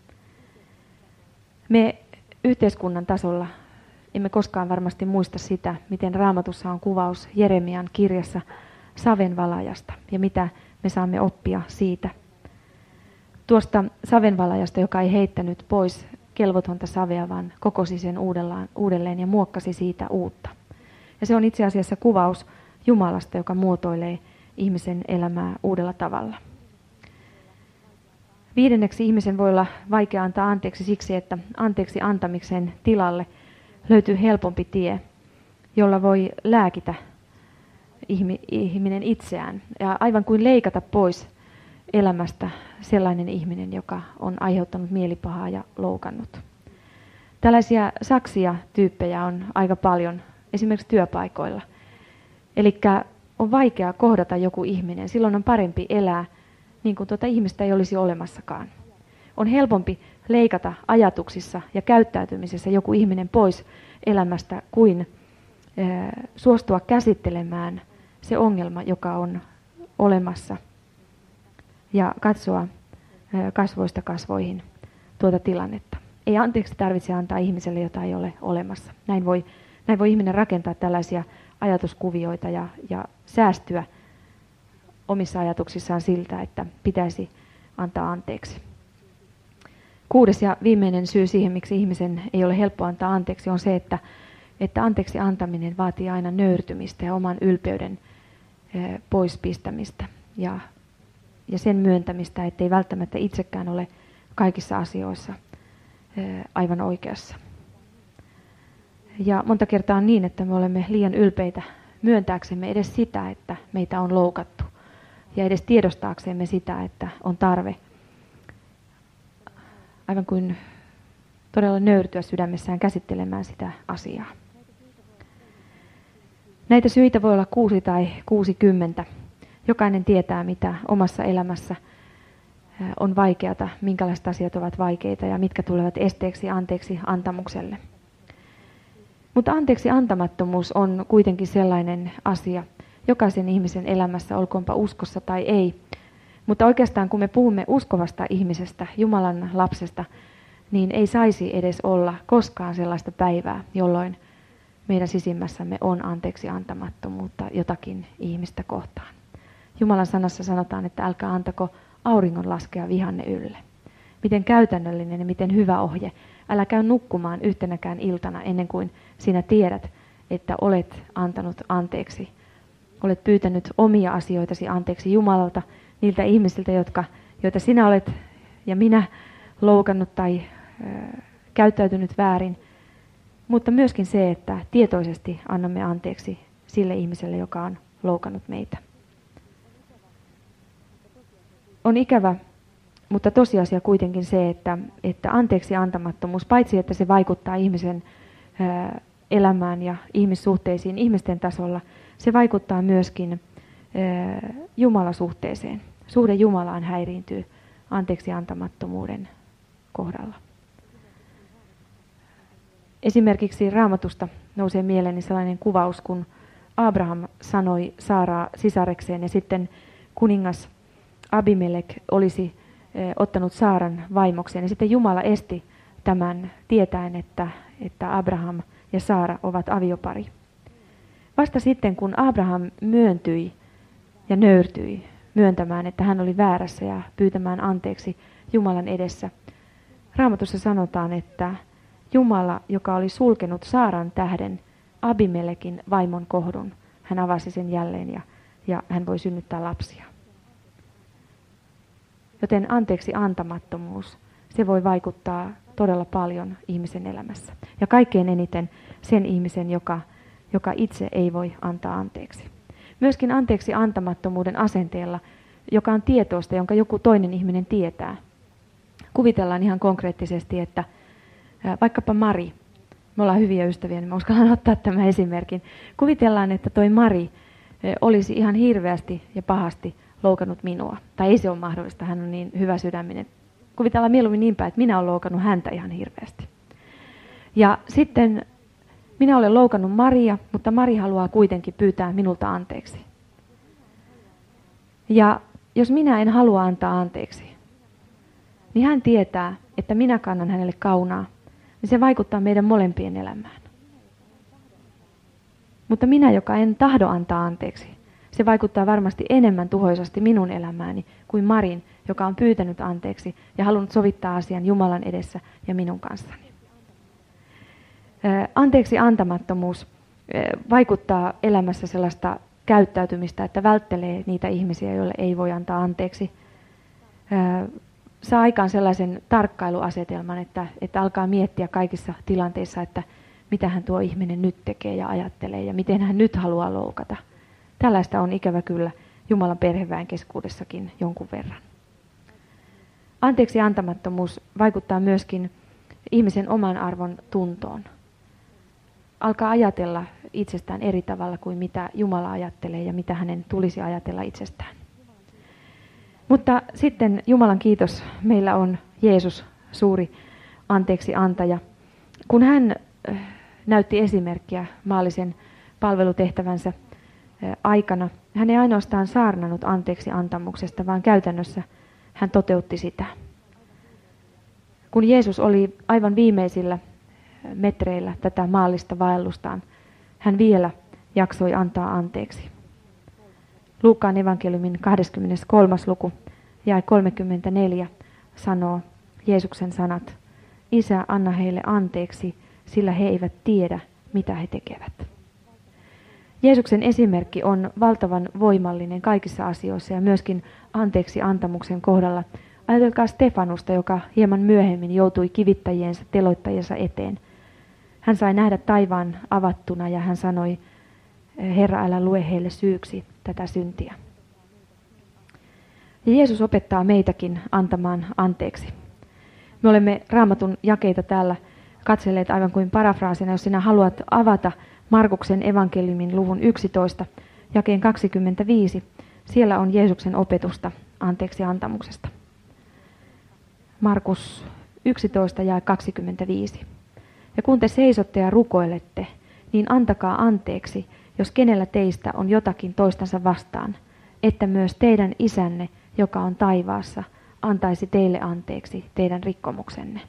Speaker 1: Me yhteiskunnan tasolla emme koskaan varmasti muista sitä, miten Raamatussa on kuvaus Jeremian kirjassa savenvalajasta ja mitä me saamme oppia siitä. Tuosta savenvalajasta, joka ei heittänyt pois kelvotonta savea, vaan kokosi sen uudelleen ja muokkasi siitä uutta. Ja se on itse asiassa kuvaus Jumalasta, joka muotoilee ihmisen elämää uudella tavalla. Viidenneksi, ihmisen voi olla vaikea antaa anteeksi siksi, että anteeksi antamiksen tilalle löytyy helpompi tie, jolla voi lääkitä ihminen itseään ja aivan kuin leikata pois elämästä sellainen ihminen, joka on aiheuttanut mielipahaa ja loukannut. Tällaisia saksia tyyppejä on aika paljon esimerkiksi työpaikoilla. Eli on vaikea kohdata joku ihminen, silloin on parempi elää niin kuin tuota ihmistä ei olisi olemassakaan. On helpompi leikata ajatuksissa ja käyttäytymisessä joku ihminen pois elämästä kuin e, suostua käsittelemään se ongelma, joka on olemassa ja katsoa e, kasvoista kasvoihin tuota tilannetta. Ei anteeksi tarvitse antaa ihmiselle, jota ei ole olemassa. Näin voi, näin voi ihminen rakentaa tällaisia ajatuskuvioita ja, ja säästyä omissa ajatuksissaan siltä, että pitäisi antaa anteeksi. Kuudes ja viimeinen syy siihen, miksi ihmisen ei ole helppo antaa anteeksi, on se, että, että anteeksi antaminen vaatii aina nöyrtymistä ja oman ylpeyden e, pois pistämistä ja, ja sen myöntämistä, ettei välttämättä itsekään ole kaikissa asioissa e, aivan oikeassa. Ja monta kertaa on niin, että me olemme liian ylpeitä myöntääksemme edes sitä, että meitä on loukattu. Ja edes tiedostaaksemme sitä, että on tarve aivan kuin todella nöyrtyä sydämessään käsittelemään sitä asiaa. Näitä syitä voi olla kuusi tai kuusikymmentä. Jokainen tietää, mitä omassa elämässä on vaikeata, minkälaiset asiat ovat vaikeita ja mitkä tulevat esteeksi anteeksi antamukselle. Mutta anteeksi antamattomuus on kuitenkin sellainen asia, jokaisen ihmisen elämässä, olkoonpa uskossa tai ei. Mutta oikeastaan kun me puhumme uskovasta ihmisestä, Jumalan lapsesta, niin ei saisi edes olla koskaan sellaista päivää, jolloin meidän sisimmässämme on anteeksi antamattomuutta jotakin ihmistä kohtaan. Jumalan sanassa sanotaan, että älkää antako auringon laskea vihanne ylle. Miten käytännöllinen ja miten hyvä ohje. Älä käy nukkumaan yhtenäkään iltana ennen kuin sinä tiedät, että olet antanut anteeksi. Olet pyytänyt omia asioitasi anteeksi Jumalalta, niiltä ihmisiltä, jotka, joita sinä olet ja minä loukannut tai ö, käyttäytynyt väärin. Mutta myöskin se, että tietoisesti annamme anteeksi sille ihmiselle, joka on loukannut meitä. On ikävä, mutta tosiasia kuitenkin se, että, että anteeksi antamattomuus, paitsi että se vaikuttaa ihmisen ö, elämään ja ihmissuhteisiin ihmisten tasolla, se vaikuttaa myöskin ö, Jumalasuhteeseen. Suhde Jumalaan häiriintyy anteeksi antamattomuuden kohdalla. Esimerkiksi Raamatusta nousee mieleeni sellainen kuvaus, kun Abraham sanoi Saaraa sisarekseen ja sitten kuningas Abimelek olisi ö, ottanut Saaran vaimokseen. Ja sitten Jumala esti tämän tietäen, että, että Abraham ja Saara ovat aviopari. Vasta sitten, kun Abraham myöntyi ja nöyrtyi myöntämään, että hän oli väärässä ja pyytämään anteeksi Jumalan edessä, Raamatussa sanotaan, että Jumala, joka oli sulkenut Saaran tähden Abimelekin vaimon kohdun, hän avasi sen jälleen ja, ja hän voi synnyttää lapsia. Joten anteeksi antamattomuus, se voi vaikuttaa todella paljon ihmisen elämässä. Ja kaikkein eniten sen ihmisen, joka, joka itse ei voi antaa anteeksi. Myöskin anteeksi antamattomuuden asenteella, joka on tietoista, jonka joku toinen ihminen tietää. Kuvitellaan ihan konkreettisesti, että vaikkapa Mari, me ollaan hyviä ystäviä, niin mä uskallan ottaa tämän esimerkin. Kuvitellaan, että toi Mari olisi ihan hirveästi ja pahasti loukannut minua. Tai ei se ole mahdollista, hän on niin hyvä sydäminen, kuvitellaan mieluummin niin päin, että minä olen loukannut häntä ihan hirveästi. Ja sitten minä olen loukannut Maria, mutta Mari haluaa kuitenkin pyytää minulta anteeksi. Ja jos minä en halua antaa anteeksi, niin hän tietää, että minä kannan hänelle kaunaa, niin se vaikuttaa meidän molempien elämään. Mutta minä, joka en tahdo antaa anteeksi, se vaikuttaa varmasti enemmän tuhoisasti minun elämääni kuin Marin, joka on pyytänyt anteeksi ja halunnut sovittaa asian Jumalan edessä ja minun kanssani. Anteeksi antamattomuus vaikuttaa elämässä sellaista käyttäytymistä, että välttelee niitä ihmisiä, joille ei voi antaa anteeksi. Saa aikaan sellaisen tarkkailuasetelman, että, että alkaa miettiä kaikissa tilanteissa, että mitä hän tuo ihminen nyt tekee ja ajattelee ja miten hän nyt haluaa loukata. Tällaista on ikävä kyllä Jumalan perheväen keskuudessakin jonkun verran. Anteeksi antamattomuus vaikuttaa myöskin ihmisen oman arvon tuntoon. Alkaa ajatella itsestään eri tavalla kuin mitä Jumala ajattelee ja mitä hänen tulisi ajatella itsestään. Mutta sitten Jumalan kiitos, meillä on Jeesus, suuri anteeksi antaja. Kun hän näytti esimerkkiä maallisen palvelutehtävänsä aikana, hän ei ainoastaan saarnannut anteeksi antamuksesta, vaan käytännössä hän toteutti sitä. Kun Jeesus oli aivan viimeisillä metreillä tätä maallista vaellustaan, hän vielä jaksoi antaa anteeksi. Luukkaan evankeliumin kahdeskymmeneskolmas luku, jae kolmekymmentäneljä, sanoo Jeesuksen sanat: Isä, anna heille anteeksi, sillä he eivät tiedä, mitä he tekevät. Jeesuksen esimerkki on valtavan voimallinen kaikissa asioissa ja myöskin anteeksi antamuksen kohdalla. Ajatelkaa Stefanusta, joka hieman myöhemmin joutui kivittäjiensä, teloittajiensa eteen. Hän sai nähdä taivaan avattuna ja hän sanoi: Herra, älä lue heille syyksi tätä syntiä. Ja Jeesus opettaa meitäkin antamaan anteeksi. Me olemme Raamatun jakeita täällä katselleet aivan kuin parafraasina. Jos sinä haluat avata Markuksen evankeliumin luvun yksitoista, jakeen kaksikymmentäviisi, siellä on Jeesuksen opetusta anteeksi antamuksesta. Markus yksitoista jae kaksikymmentäviisi. Ja kun te seisotte ja rukoilette, niin antakaa anteeksi, jos kenellä teistä on jotakin toistansa vastaan, että myös teidän isänne, joka on taivaassa, antaisi teille anteeksi teidän rikkomuksenne.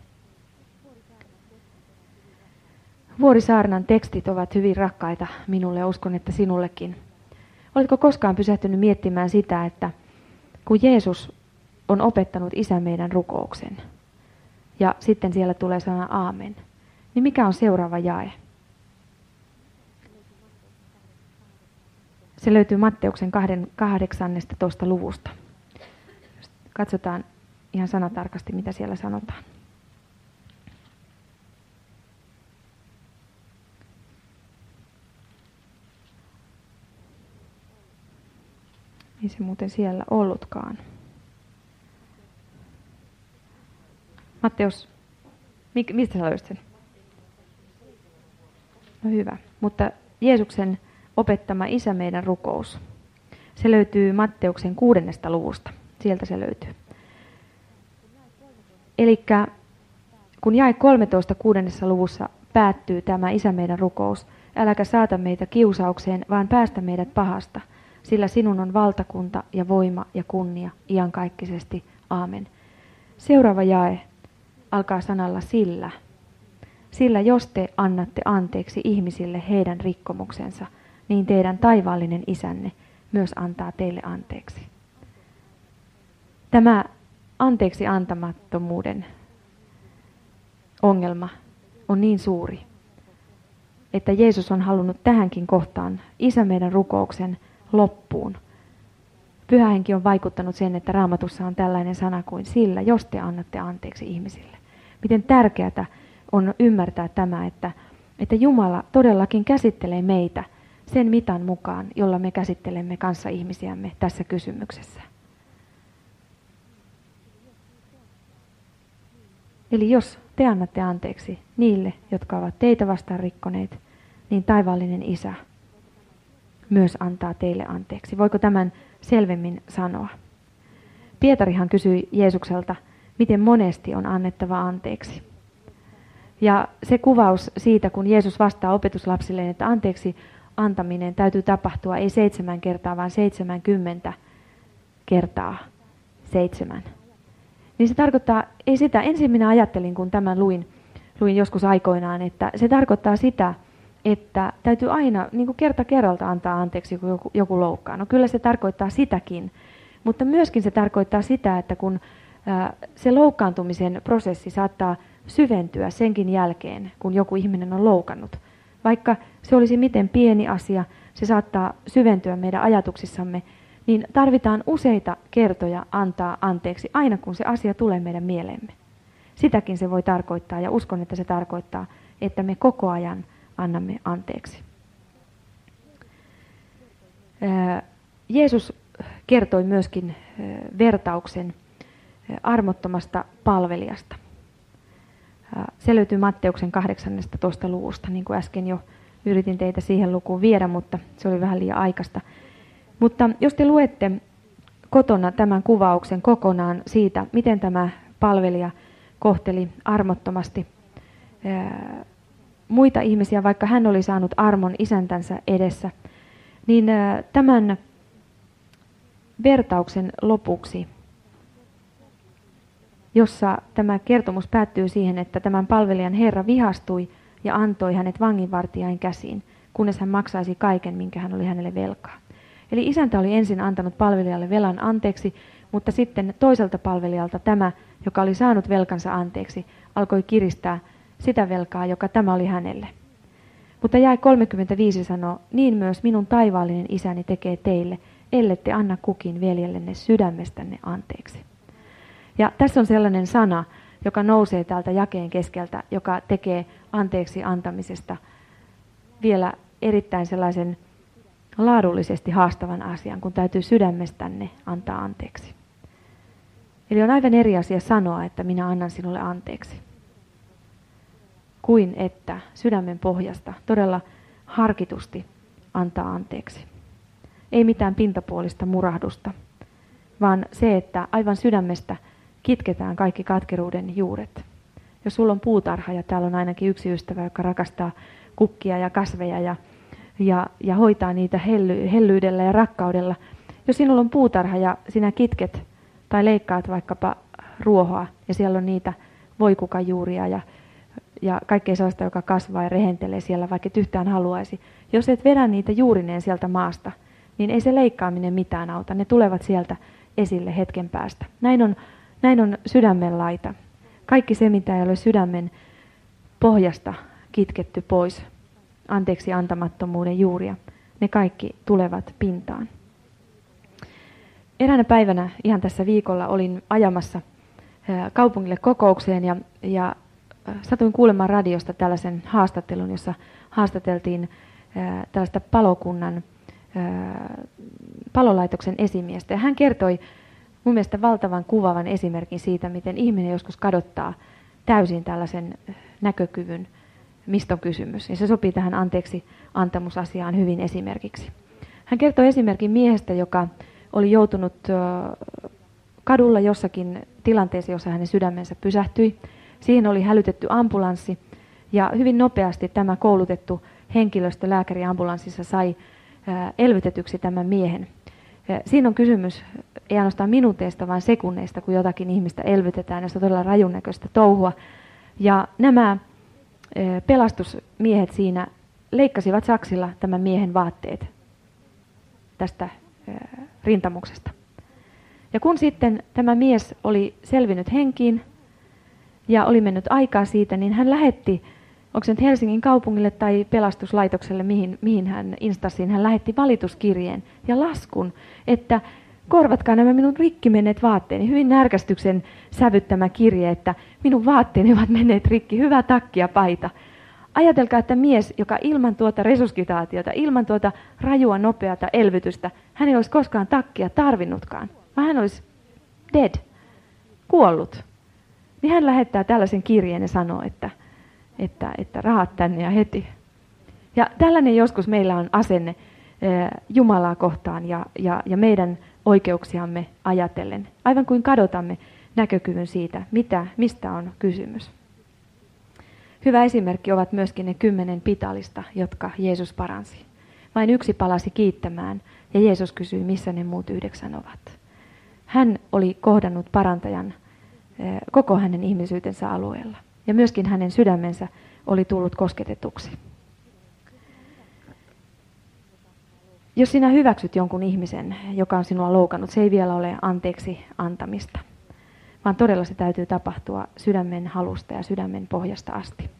Speaker 1: Vuorisaarnan tekstit ovat hyvin rakkaita minulle ja uskon, että sinullekin. Oletko koskaan pysähtynyt miettimään sitä, että kun Jeesus on opettanut Isä meidän rukouksen ja sitten siellä tulee sana aamen, niin mikä on seuraava jae? Se löytyy Matteuksen kahdeksannestatoista luvusta. Katsotaan ihan sanatarkasti, mitä siellä sanotaan. Ei se muuten siellä ollutkaan. Matteus, mistä sä löysit sen? No hyvä, mutta Jeesuksen opettama Isä meidän rukous. Se löytyy Matteuksen kuudennesta luvusta. Sieltä se löytyy. Elikkä kun jae kolmetoista kuudennessa luvussa päättyy tämä Isä meidän rukous, äläkä saata meitä kiusaukseen, vaan päästä meidät pahasta, sillä sinun on valtakunta ja voima ja kunnia iankaikkisesti. Aamen. Seuraava jae alkaa sanalla sillä. Sillä jos te annatte anteeksi ihmisille heidän rikkomuksensa, niin teidän taivaallinen Isänne myös antaa teille anteeksi. Tämä anteeksi antamattomuuden ongelma on niin suuri, että Jeesus on halunnut tähänkin kohtaan Isä meidän rukouksen loppuun. Pyhä Henki on vaikuttanut sen, että Raamatussa on tällainen sana kuin sillä, jos te annatte anteeksi ihmisille. Miten tärkeää on ymmärtää tämä, että, että Jumala todellakin käsittelee meitä sen mitan mukaan, jolla me käsittelemme kanssa ihmisiämme tässä kysymyksessä. Eli jos te annatte anteeksi niille, jotka ovat teitä vastaan rikkoneet, niin taivaallinen Isä myös antaa teille anteeksi. Voiko tämän selvemmin sanoa? Pietarihan kysyi Jeesukselta, miten monesti on annettava anteeksi. Ja se kuvaus siitä, kun Jeesus vastaa opetuslapsilleen, että anteeksi antaminen täytyy tapahtua ei seitsemän kertaa, vaan seitsemänkymmentä kertaa seitsemän. Niin se tarkoittaa, ei sitä, ensin minä ajattelin, kun tämän luin, luin joskus aikoinaan, että se tarkoittaa sitä, että täytyy aina niin kuin kerta kerralta antaa anteeksi, kun joku, joku loukkaa. No kyllä se tarkoittaa sitäkin, mutta myöskin se tarkoittaa sitä, että kun ää, se loukkaantumisen prosessi saattaa syventyä senkin jälkeen, kun joku ihminen on loukannut. Vaikka se olisi miten pieni asia, se saattaa syventyä meidän ajatuksissamme, niin tarvitaan useita kertoja antaa anteeksi, aina kun se asia tulee meidän mieleemme. Sitäkin se voi tarkoittaa, ja uskon, että se tarkoittaa, että me koko ajan annamme anteeksi. Jeesus kertoi myöskin vertauksen armottomasta palvelijasta. Se löytyy Matteuksen kahdeksannestatoista luvusta, niin kuin äsken jo yritin teitä siihen lukuun viedä, mutta se oli vähän liian aikaista. Mutta jos te luette kotona tämän kuvauksen kokonaan siitä, miten tämä palvelija kohteli armottomasti muita ihmisiä, vaikka hän oli saanut armon isäntänsä edessä, niin tämän vertauksen lopuksi, jossa tämä kertomus päättyy siihen, että tämän palvelijan herra vihastui ja antoi hänet vanginvartijain käsiin, kunnes hän maksaisi kaiken, minkä hän oli hänelle velkaa. Eli isäntä oli ensin antanut palvelijalle velan anteeksi, mutta sitten toiselta palvelijalta tämä, joka oli saanut velkansa anteeksi, alkoi kiristää sitä velkaa, joka tämä oli hänelle. Mutta jae kolmekymmentäviisi sanoo, niin myös minun taivaallinen isäni tekee teille, ellette anna kukin veljellenne sydämestänne anteeksi. Ja tässä on sellainen sana, joka nousee täältä jakeen keskeltä, joka tekee anteeksi antamisesta vielä erittäin sellaisen laadullisesti haastavan asian, kun täytyy sydämestänne antaa anteeksi. Eli on aivan eri asia sanoa, että minä annan sinulle anteeksi, kuin että sydämen pohjasta todella harkitusti antaa anteeksi. Ei mitään pintapuolista murahdusta, vaan se, että aivan sydämestä kitketään kaikki katkeruuden juuret. Jos sulla on puutarha ja täällä on ainakin yksi ystävä, joka rakastaa kukkia ja kasveja ja, ja, ja hoitaa niitä helly, hellyydellä ja rakkaudella. Jos sinulla on puutarha ja sinä kitket tai leikkaat vaikkapa ruohoa ja siellä on niitä voikukajuuria ja, ja kaikkea sellaista, joka kasvaa ja rehentelee siellä, vaikka et yhtään haluaisi. Jos et vedä niitä juurineen sieltä maasta, niin ei se leikkaaminen mitään auta. Ne tulevat sieltä esille hetken päästä. Näin on, näin on sydämen laita. Kaikki se, mitä ei ole sydämen pohjasta kitketty pois, anteeksi antamattomuuden juuria, ne kaikki tulevat pintaan. Eräänä päivänä ihan tässä viikolla olin ajamassa kaupungille kokoukseen ja, ja satuin kuulemaan radiosta tällaisen haastattelun, jossa haastateltiin tällaista palokunnan palolaitoksen esimiestä. Ja hän kertoi mun mielestä valtavan kuvavan esimerkin siitä, miten ihminen joskus kadottaa täysin tällaisen näkökyvyn, mistä on kysymys. Ja se sopii tähän anteeksi antamusasiaan hyvin esimerkiksi. Hän kertoi esimerkin miehestä, joka oli joutunut kadulla jossakin tilanteessa, jossa hänen sydämensä pysähtyi. Siihen oli hälytetty ambulanssi ja hyvin nopeasti tämä koulutettu henkilöstö lääkäri ambulanssissa sai elvytetyksi tämän miehen. Siinä on kysymys ei ainoastaan minuuteista, vaan sekunneista, kun jotakin ihmistä elvytetään, ja se on todella rajun näköistä touhua. Ja nämä pelastusmiehet siinä leikkasivat saksilla tämän miehen vaatteet tästä rintamuksesta. Ja kun sitten tämä mies oli selvinnyt henkiin ja oli mennyt aikaa siitä, niin hän lähetti, onko se nyt Helsingin kaupungille tai pelastuslaitokselle, mihin, mihin hän instanssiin, hän lähetti valituskirjeen ja laskun, että korvatkaa nämä minun rikki menneet vaatteeni. Hyvin närkästyksen sävyttämä kirje, että minun vaatteeni ovat menneet rikki, hyvä takki ja paita. Ajatelkaa, että mies, joka ilman tuota resuscitaatiota, ilman tuota rajua nopeata elvytystä, hän ei olisi koskaan takkia tarvinnutkaan, vaan hän olisi dead, kuollut. Niin hän lähettää tällaisen kirjeen ja sanoo, että, että, että rahat tänne ja heti. Ja tällainen joskus meillä on asenne Jumalaa kohtaan ja, ja, ja meidän oikeuksiamme ajatellen. Aivan kuin kadotamme näkökyvyn siitä, mitä, mistä on kysymys. Hyvä esimerkki ovat myöskin ne kymmenen pitalista, jotka Jeesus paransi. Vain yksi palasi kiittämään ja Jeesus kysyi, missä ne muut yhdeksän ovat. Hän oli kohdannut parantajan koko hänen ihmisyytensä alueella ja myöskin hänen sydämensä oli tullut kosketetuksi. Jos sinä hyväksyt jonkun ihmisen, joka on sinua loukannut, se ei vielä ole anteeksi antamista, vaan todella se täytyy tapahtua sydämen halusta ja sydämen pohjasta asti.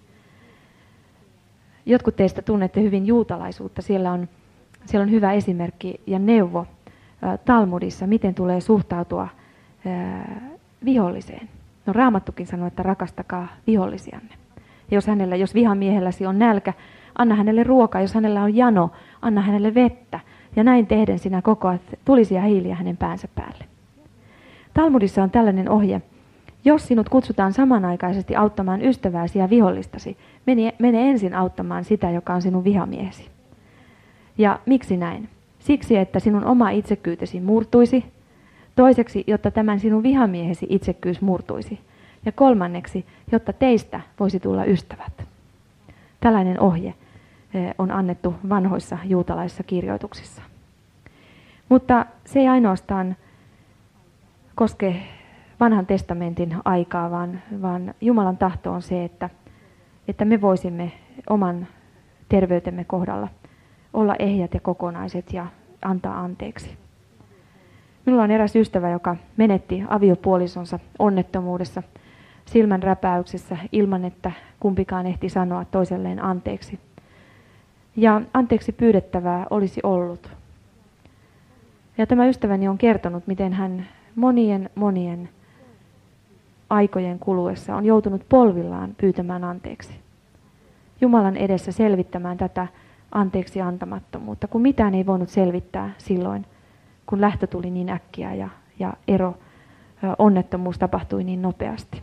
Speaker 1: Jotkut teistä tunnette hyvin juutalaisuutta. Siellä on, siellä on hyvä esimerkki ja neuvo ä, Talmudissa, miten tulee suhtautua ä, viholliseen. No Raamattukin sanoo, että rakastakaa vihollisianne. Ja jos, hänellä, jos vihamiehelläsi on nälkä, anna hänelle ruokaa. Jos hänellä on jano, anna hänelle vettä. Ja näin tehden sinä kokoat tulisia hiiliä hänen päänsä päälle. Talmudissa on tällainen ohje. Jos sinut kutsutaan samanaikaisesti auttamaan ystävääsi ja vihollistasi, mene, mene ensin auttamaan sitä, joka on sinun vihamiehesi. Ja miksi näin? Siksi, että sinun oma itsekkyytesi murtuisi. Toiseksi, jotta tämän sinun vihamiehesi itsekkyys murtuisi. Ja kolmanneksi, jotta teistä voisi tulla ystävät. Tällainen ohje on annettu vanhoissa juutalaisissa kirjoituksissa. Mutta se ei ainoastaan koske vanhan testamentin aikaa, vaan, vaan Jumalan tahto on se, että, että me voisimme oman terveytemme kohdalla olla ehjät ja kokonaiset ja antaa anteeksi. Minulla on eräs ystävä, joka menetti aviopuolisonsa onnettomuudessa, silmän räpäyksessä, ilman että kumpikaan ehti sanoa toiselleen anteeksi. Ja anteeksi pyydettävää olisi ollut. Ja tämä ystäväni on kertonut, miten hän monien monien aikojen kuluessa on joutunut polvillaan pyytämään anteeksi. Jumalan edessä selvittämään tätä anteeksi antamattomuutta, kun mitään ei voinut selvittää silloin, kun lähtö tuli niin äkkiä ja, ja ero, onnettomuus tapahtui niin nopeasti.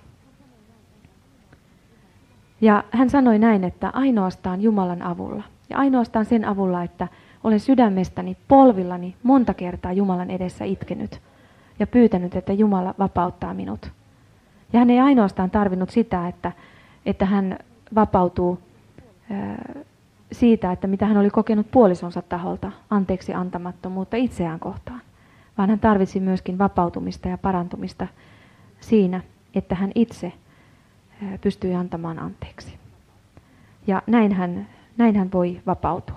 Speaker 1: Ja hän sanoi näin, että ainoastaan Jumalan avulla ja ainoastaan sen avulla, että olen sydämestäni polvillani monta kertaa Jumalan edessä itkenyt ja pyytänyt, että Jumala vapauttaa minut. Ja hän ei ainoastaan tarvinnut sitä, että, että hän vapautuu ää, siitä, että mitä hän oli kokenut puolisonsa taholta, anteeksi antamattomuutta itseään kohtaan, vaan hän tarvitsi myöskin vapautumista ja parantumista siinä, että hän itse ää, pystyi antamaan anteeksi. Ja näin hän, näin hän voi vapautua.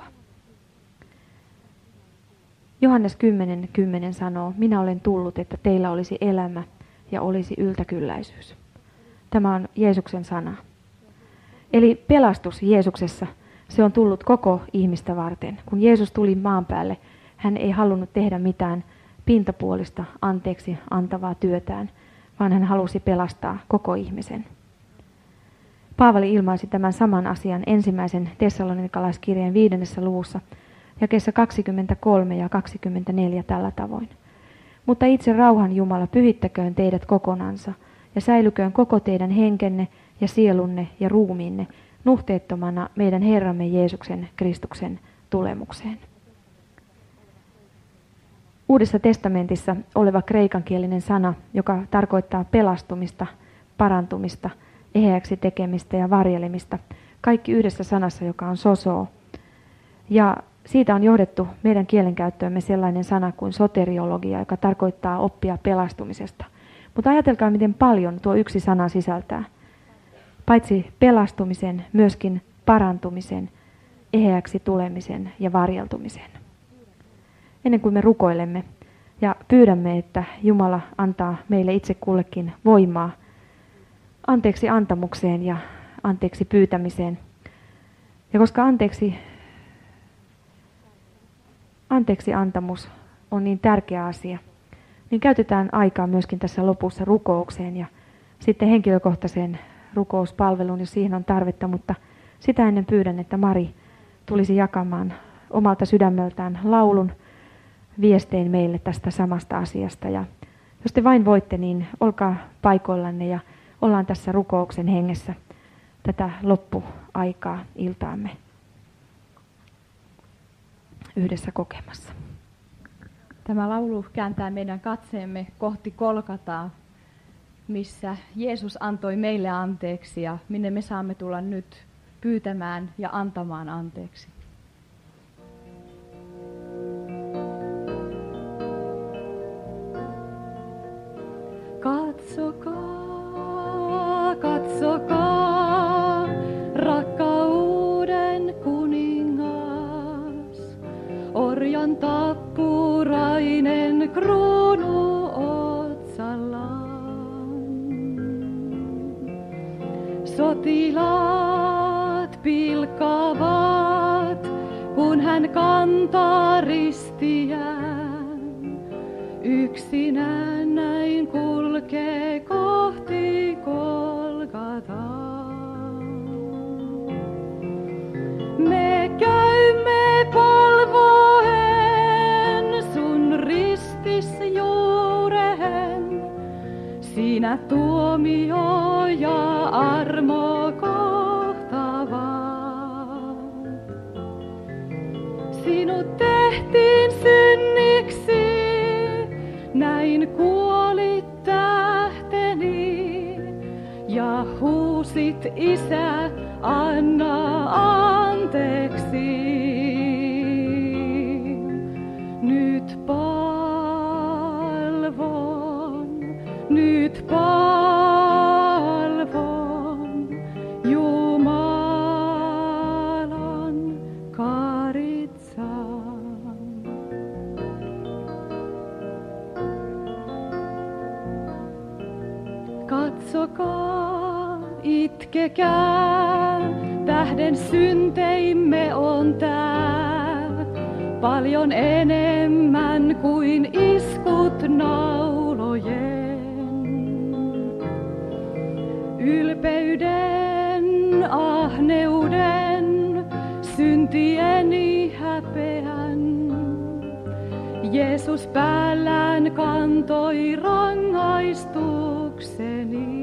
Speaker 1: Johannes kymmenen kymmenen sanoo, minä olen tullut, että teillä olisi elämä ja olisi yltäkylläisyys. Tämä on Jeesuksen sana. Eli pelastus Jeesuksessa, se on tullut koko ihmistä varten. Kun Jeesus tuli maan päälle, hän ei halunnut tehdä mitään pintapuolista anteeksi antavaa työtään, vaan hän halusi pelastaa koko ihmisen. Paavali ilmaisi tämän saman asian ensimmäisen Tessalonikalaiskirjeen viidennessä luvussa, jakeessa kaksikymmentäkolme ja kaksikymmentäneljä tällä tavoin. Mutta itse rauhan Jumala pyhittäköön teidät kokonansa ja säilyköön koko teidän henkenne ja sielunne ja ruumiinne nuhteettomana meidän Herramme Jeesuksen Kristuksen tulemukseen. Uudessa testamentissa oleva kreikankielinen sana, joka tarkoittaa pelastumista, parantumista, eheäksi tekemistä ja varjelemista, kaikki yhdessä sanassa, joka on sosoo. Ja siitä on johdettu meidän kielenkäyttöömme sellainen sana kuin soteriologia, joka tarkoittaa oppia pelastumisesta. Mutta ajatelkaa, miten paljon tuo yksi sana sisältää. Paitsi pelastumisen, myöskin parantumisen, eheäksi tulemisen ja varjeltumisen. Ennen kuin me rukoilemme ja pyydämme, että Jumala antaa meille itse kullekin voimaa anteeksi antamukseen ja anteeksi pyytämiseen. Ja koska anteeksi Anteeksi antamus on niin tärkeä asia, niin käytetään aikaa myöskin tässä lopussa rukoukseen ja sitten henkilökohtaiseen rukouspalveluun, jos siihen on tarvetta, mutta sitä ennen pyydän, että Mari tulisi jakamaan omalta sydämeltään laulun viestein meille tästä samasta asiasta. Ja jos te vain voitte, niin olkaa paikoillanne ja ollaan tässä rukouksen hengessä tätä loppuaikaa iltaamme yhdessä kokemassa.
Speaker 2: Tämä laulu kääntää meidän katseemme kohti Kolkataa, missä Jeesus antoi meille anteeksi ja minne me saamme tulla nyt pyytämään ja antamaan anteeksi. Katsokaa, katsokaa, rakkauden kuningas, orjan tappurainen kruunu otsallaan. Sotilaat pilkkaavat, kun hän kantaa ristiään, yksinään näin kulkee kohti Golgataa. Me käymme palvoen sun ristis juureen, siinä tuomio ja armo kohtavat. Sinut tehtiin synniksi, näin kuolit tähteni ja huusit, Isä, anna anteeksi. Nyt palvon, nyt palvon Jumalan karitsaan. Katsokaa, itkekää, tähden synteimme on tää, paljon enemmän kuin iskut naulojen. Ylpeyden, ahneuden, syntieni häpeän, Jeesus päällään kantoi rangaistukseni.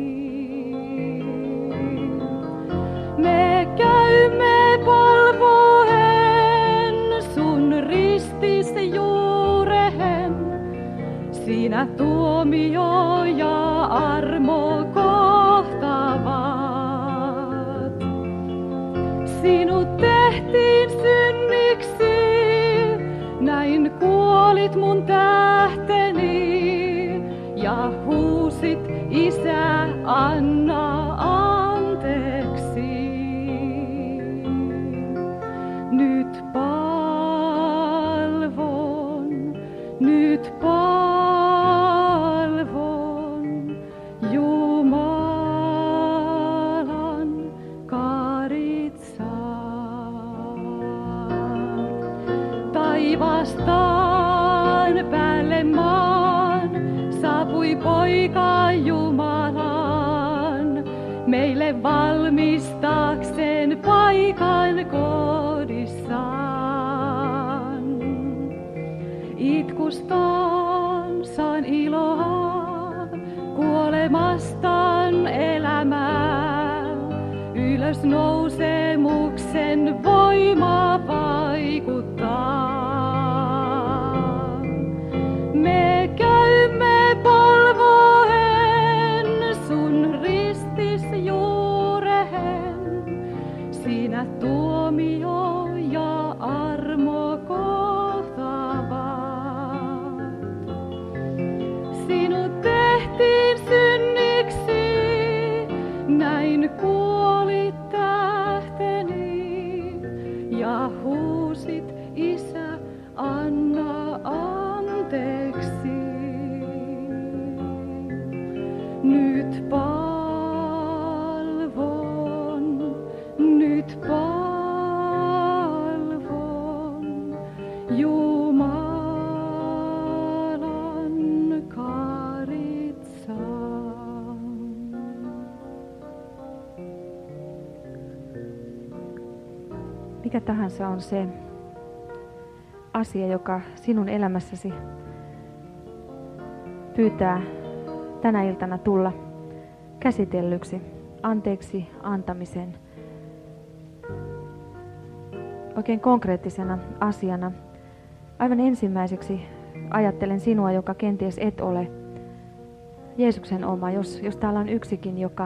Speaker 2: Me käymme palvoen sun ristis juureen, siinä tuomio ja armo kohtavat. Sinut tehtiin synniksi, näin kuolit mun tähteni ja huusit, Isä, anna anteeksi. Nyt palvon, nyt palvon Jumalan karitsaan. Taivastaan päälle maan saapui Poika Jumalan, meille valmistaakseen paikan kodissaan. Itkustaan saan iloa, kuolemastaan elämää, ylös nousemuksen voima vaikuttaa. Me käymme palvoen sun ristis juureen, siinä tuomio ja armo kohtavat. Sinut tehtiin synniksi, näin kuolit tähteni ja huusit, Isä, anna anteeksi. Nyt palvon, nyt palvon Jumalan karitsaan.
Speaker 1: Mikä tahansa on se asia, joka sinun elämässäsi pyytää tänä iltana tulla käsitellyksi, anteeksi antamisen oikein konkreettisena asiana. Aivan ensimmäiseksi ajattelen sinua, joka kenties et ole Jeesuksen oma, jos, jos täällä on yksikin, joka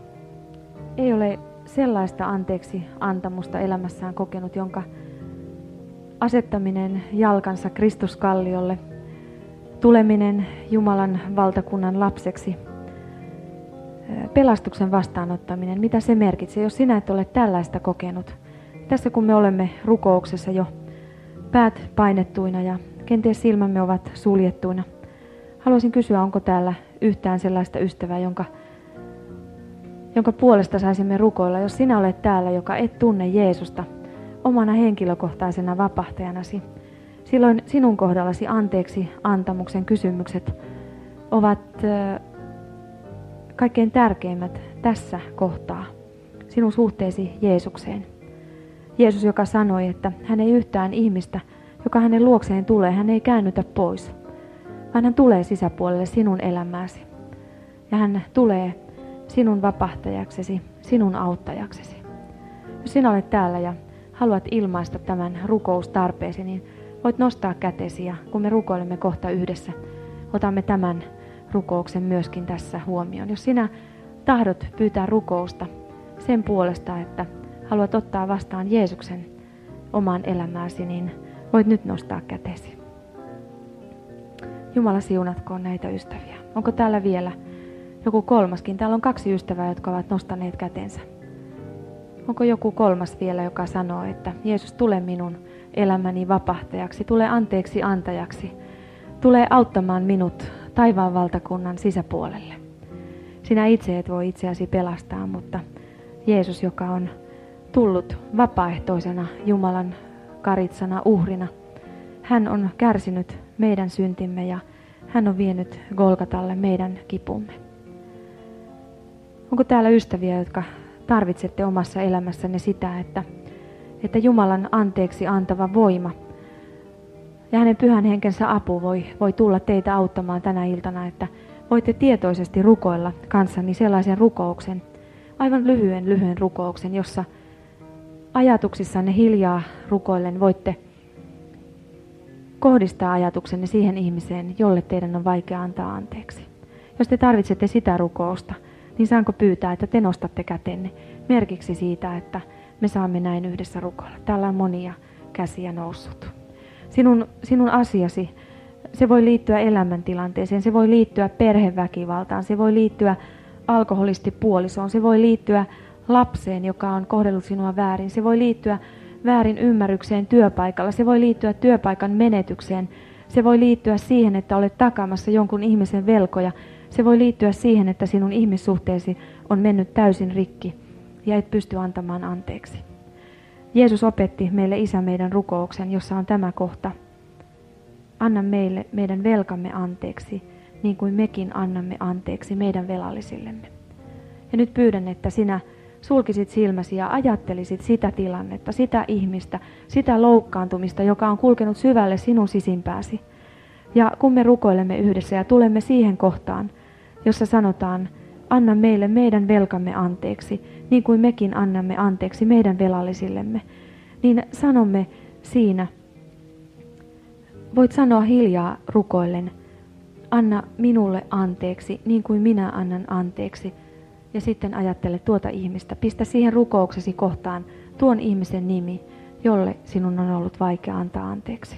Speaker 1: ei ole sellaista anteeksi antamusta elämässään kokenut, jonka asettaminen jalkansa Kristuskalliolle, tuleminen Jumalan valtakunnan lapseksi, pelastuksen vastaanottaminen, mitä se merkitsee, jos sinä et ole tällaista kokenut. Tässä kun me olemme rukouksessa jo päät painettuina ja kenties silmämme ovat suljettuina, haluaisin kysyä, onko täällä yhtään sellaista ystävää, jonka, jonka puolesta saisimme rukoilla. Jos sinä olet täällä, joka et tunne Jeesusta omana henkilökohtaisena vapahtajanasi, silloin sinun kohdallasi anteeksi antamuksen kysymykset ovat kaikkein tärkeimmät tässä kohtaa sinun suhteesi Jeesukseen. Jeesus, joka sanoi, että hän ei yhtään ihmistä, joka hänen luokseen tulee, hän ei käännytä pois, vaan hän tulee sisäpuolelle sinun elämääsi. Ja hän tulee sinun vapahtajaksesi, sinun auttajaksesi. Jos sinä olet täällä ja haluat ilmaista tämän rukoustarpeesi, niin voit nostaa kätesi ja kun me rukoilemme kohta yhdessä, otamme tämän rukouksen myöskin tässä huomioon. Jos sinä tahdot pyytää rukousta sen puolesta, että haluat ottaa vastaan Jeesuksen omaan elämääsi, niin voit nyt nostaa kätesi. Jumala siunatkoon näitä ystäviä. Onko täällä vielä joku kolmaskin? Täällä on kaksi ystävää, jotka ovat nostaneet kätensä. Onko joku kolmas vielä, joka sanoo, että Jeesus, tule minun elämäni vapahtajaksi, tule anteeksi antajaksi, tule auttamaan minut taivaan valtakunnan sisäpuolelle. Sinä itse et voi itseäsi pelastaa, mutta Jeesus, joka on tullut vapaaehtoisena Jumalan karitsana uhrina, hän on kärsinyt meidän syntimme ja hän on vienyt Golgatalle meidän kipumme. Onko täällä ystäviä, jotka tarvitsette omassa elämässänne sitä, että, että Jumalan anteeksi antava voima ja hänen pyhän henkensä apu voi, voi tulla teitä auttamaan tänä iltana, että voitte tietoisesti rukoilla kanssani sellaisen rukouksen, aivan lyhyen lyhyen rukouksen, jossa ajatuksissanne hiljaa rukoillen voitte kohdistaa ajatuksenne siihen ihmiseen, jolle teidän on vaikea antaa anteeksi. Jos te tarvitsette sitä rukousta, niin saanko pyytää, että te nostatte kätenne merkiksi siitä, että me saamme näin yhdessä rukoilla. Täällä on monia käsiä noussut. Sinun, sinun asiasi, se voi liittyä elämäntilanteeseen, se voi liittyä perheväkivaltaan, se voi liittyä alkoholistipuolisoon, se voi liittyä lapseen, joka on kohdellut sinua väärin, se voi liittyä väärin ymmärrykseen työpaikalla, se voi liittyä työpaikan menetykseen, se voi liittyä siihen, että olet takaamassa jonkun ihmisen velkoja, se voi liittyä siihen, että sinun ihmissuhteesi on mennyt täysin rikki ja et pysty antamaan anteeksi. Jeesus opetti meille Isä meidän rukouksen, jossa on tämä kohta. Anna meille meidän velkamme anteeksi, niin kuin mekin annamme anteeksi meidän velallisillemme. Ja nyt pyydän, että sinä sulkisit silmäsi ja ajattelisit sitä tilannetta, sitä ihmistä, sitä loukkaantumista, joka on kulkenut syvälle sinun sisimpääsi. Ja kun me rukoilemme yhdessä ja tulemme siihen kohtaan, jossa sanotaan, anna meille meidän velkamme anteeksi, niin kuin mekin annamme anteeksi meidän velallisillemme, niin sanomme siinä, voit sanoa hiljaa rukoillen, anna minulle anteeksi, niin kuin minä annan anteeksi. Ja sitten ajattele tuota ihmistä, pistä siihen rukouksesi kohtaan tuon ihmisen nimi, jolle sinun on ollut vaikea antaa anteeksi.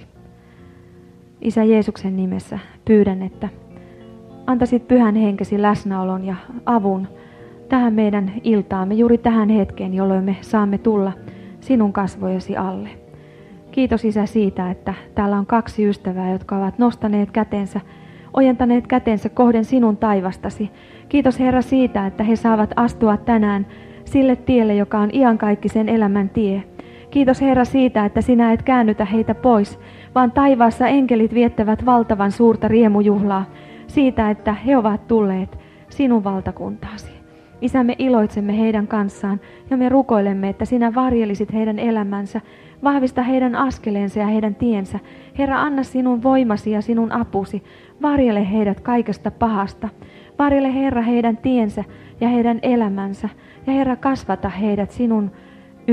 Speaker 1: Isä Jeesuksen nimessä pyydän, että antaisit pyhän henkesi läsnäolon ja avun tähän meidän iltaamme, juuri tähän hetkeen, jolloin me saamme tulla sinun kasvojesi alle. Kiitos Isä siitä, että täällä on kaksi ystävää, jotka ovat nostaneet kätensä, ojentaneet kätensä kohden sinun taivastasi. Kiitos Herra siitä, että he saavat astua tänään sille tielle, joka on iankaikkisen elämän tie. Kiitos Herra siitä, että sinä et käännytä heitä pois, vaan taivaassa enkelit viettävät valtavan suurta riemujuhlaa siitä, että he ovat tulleet sinun valtakuntaasi. Isä, me iloitsemme heidän kanssaan ja me rukoilemme, että sinä varjelisit heidän elämänsä, vahvista heidän askeleensa ja heidän tiensä. Herra, anna sinun voimasi ja sinun apusi, varjele heidät kaikesta pahasta. Varjele Herra heidän tiensä ja heidän elämänsä ja Herra kasvata heidät sinun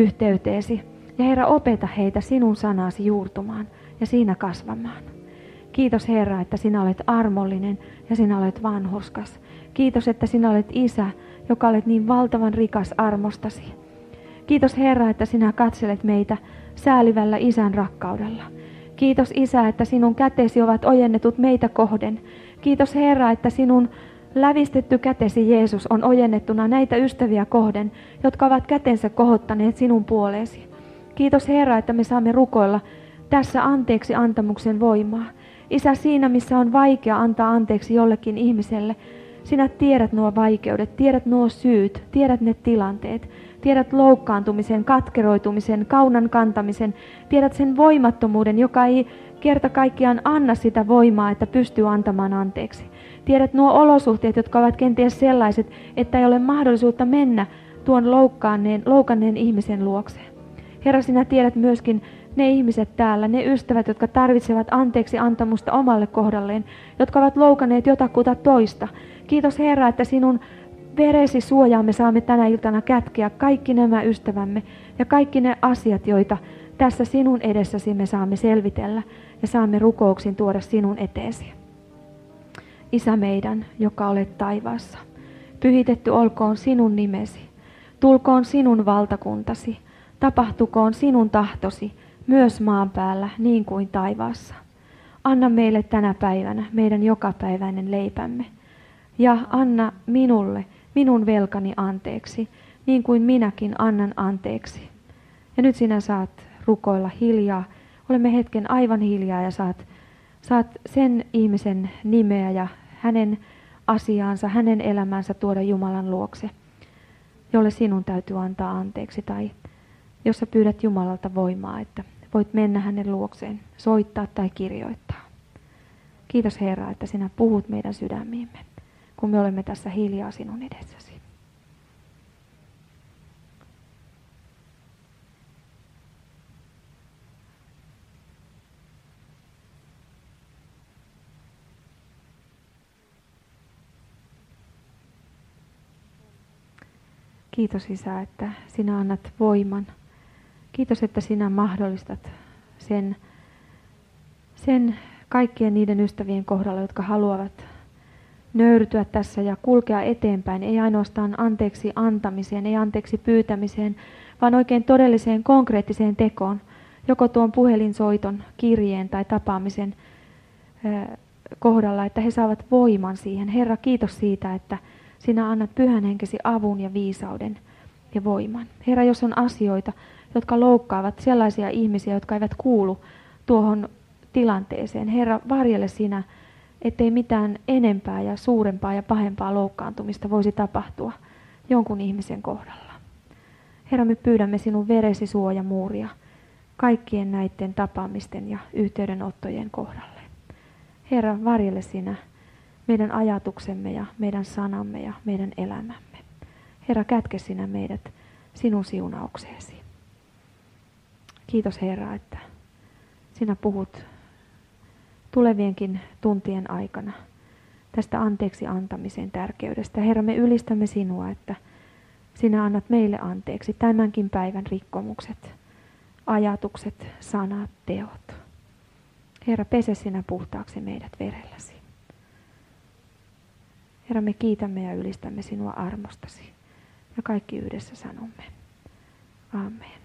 Speaker 1: yhteyteesi. Ja Herra opeta heitä sinun sanasi juurtumaan ja siinä kasvamaan. Kiitos Herra, että sinä olet armollinen ja sinä olet vanhurskas. Kiitos, että sinä olet Isä, joka olet niin valtavan rikas armostasi. Kiitos Herra, että sinä katselet meitä säälivällä Isän rakkaudella. Kiitos Isä, että sinun kätesi ovat ojennetut meitä kohden. Kiitos Herra, että sinun lävistetty kätesi Jeesus on ojennettuna näitä ystäviä kohden, jotka ovat kätensä kohottaneet sinun puoleesi. Kiitos Herra, että me saamme rukoilla tässä anteeksi antamuksen voimaa. Isä, siinä missä on vaikea antaa anteeksi jollekin ihmiselle, sinä tiedät nuo vaikeudet, tiedät nuo syyt, tiedät ne tilanteet, tiedät loukkaantumisen, katkeroitumisen, kaunan kantamisen, tiedät sen voimattomuuden, joka ei kerta kaikkiaan anna sitä voimaa, että pystyy antamaan anteeksi. Tiedät nuo olosuhteet, jotka ovat kenties sellaiset, että ei ole mahdollisuutta mennä tuon loukkaanneen, loukanneen ihmisen luokse. Herra, sinä tiedät myöskin ne ihmiset täällä, ne ystävät, jotka tarvitsevat anteeksi antamusta omalle kohdalleen, jotka ovat loukanneet jotakuta toista. Kiitos Herra, että sinun veresi suojaamme saamme tänä iltana kätkeä kaikki nämä ystävämme ja kaikki ne asiat, joita tässä sinun edessäsi me saamme selvitellä ja saamme rukouksin tuoda sinun eteesi. Isä meidän, joka olet taivaassa, pyhitetty olkoon sinun nimesi, tulkoon sinun valtakuntasi, tapahtukoon sinun tahtosi, myös maan päällä niin kuin taivaassa. Anna meille tänä päivänä meidän jokapäiväinen leipämme ja anna minulle minun velkani anteeksi, niin kuin minäkin annan anteeksi. Ja nyt sinä saat rukoilla hiljaa. Olemme hetken aivan hiljaa ja saat, saat sen ihmisen nimeä ja hänen asiaansa, hänen elämänsä tuoda Jumalan luokse, jolle sinun täytyy antaa anteeksi tai jos sä pyydät Jumalalta voimaa, että voit mennä hänen luokseen, soittaa tai kirjoittaa. Kiitos Herra, että sinä puhut meidän sydämiimme, kun me olemme tässä hiljaa sinun edessäsi. Kiitos Isä, että sinä annat voiman. Kiitos, että sinä mahdollistat sen, sen kaikkien niiden ystävien kohdalla, jotka haluavat nöyrtyä tässä ja kulkea eteenpäin. Ei ainoastaan anteeksi antamiseen, ei anteeksi pyytämiseen, vaan oikein todelliseen konkreettiseen tekoon. Joko tuon puhelinsoiton, kirjeen tai tapaamisen kohdalla, että he saavat voiman siihen. Herra, kiitos siitä, että sinä annat Pyhän Henkesi avun ja viisauden ja voiman. Herra, jos on asioita, jotka loukkaavat sellaisia ihmisiä, jotka eivät kuulu tuohon tilanteeseen. Herra, varjele sinä, ettei mitään enempää ja suurempaa ja pahempaa loukkaantumista voisi tapahtua jonkun ihmisen kohdalla. Herra, me pyydämme sinun veresi suojamuuria kaikkien näiden tapaamisten ja yhteydenottojen kohdalle. Herra, varjele sinä meidän ajatuksemme ja meidän sanamme ja meidän elämämme. Herra, kätke sinä meidät sinun siunaukseesi. Kiitos Herra, että sinä puhut tulevienkin tuntien aikana tästä anteeksi antamisen tärkeydestä. Herra, me ylistämme sinua, että sinä annat meille anteeksi tämänkin päivän rikkomukset, ajatukset, sanat, teot. Herra, pese sinä puhtaaksi meidät verelläsi. Herra, me kiitämme ja ylistämme sinua armostasi ja kaikki yhdessä sanomme. Amen.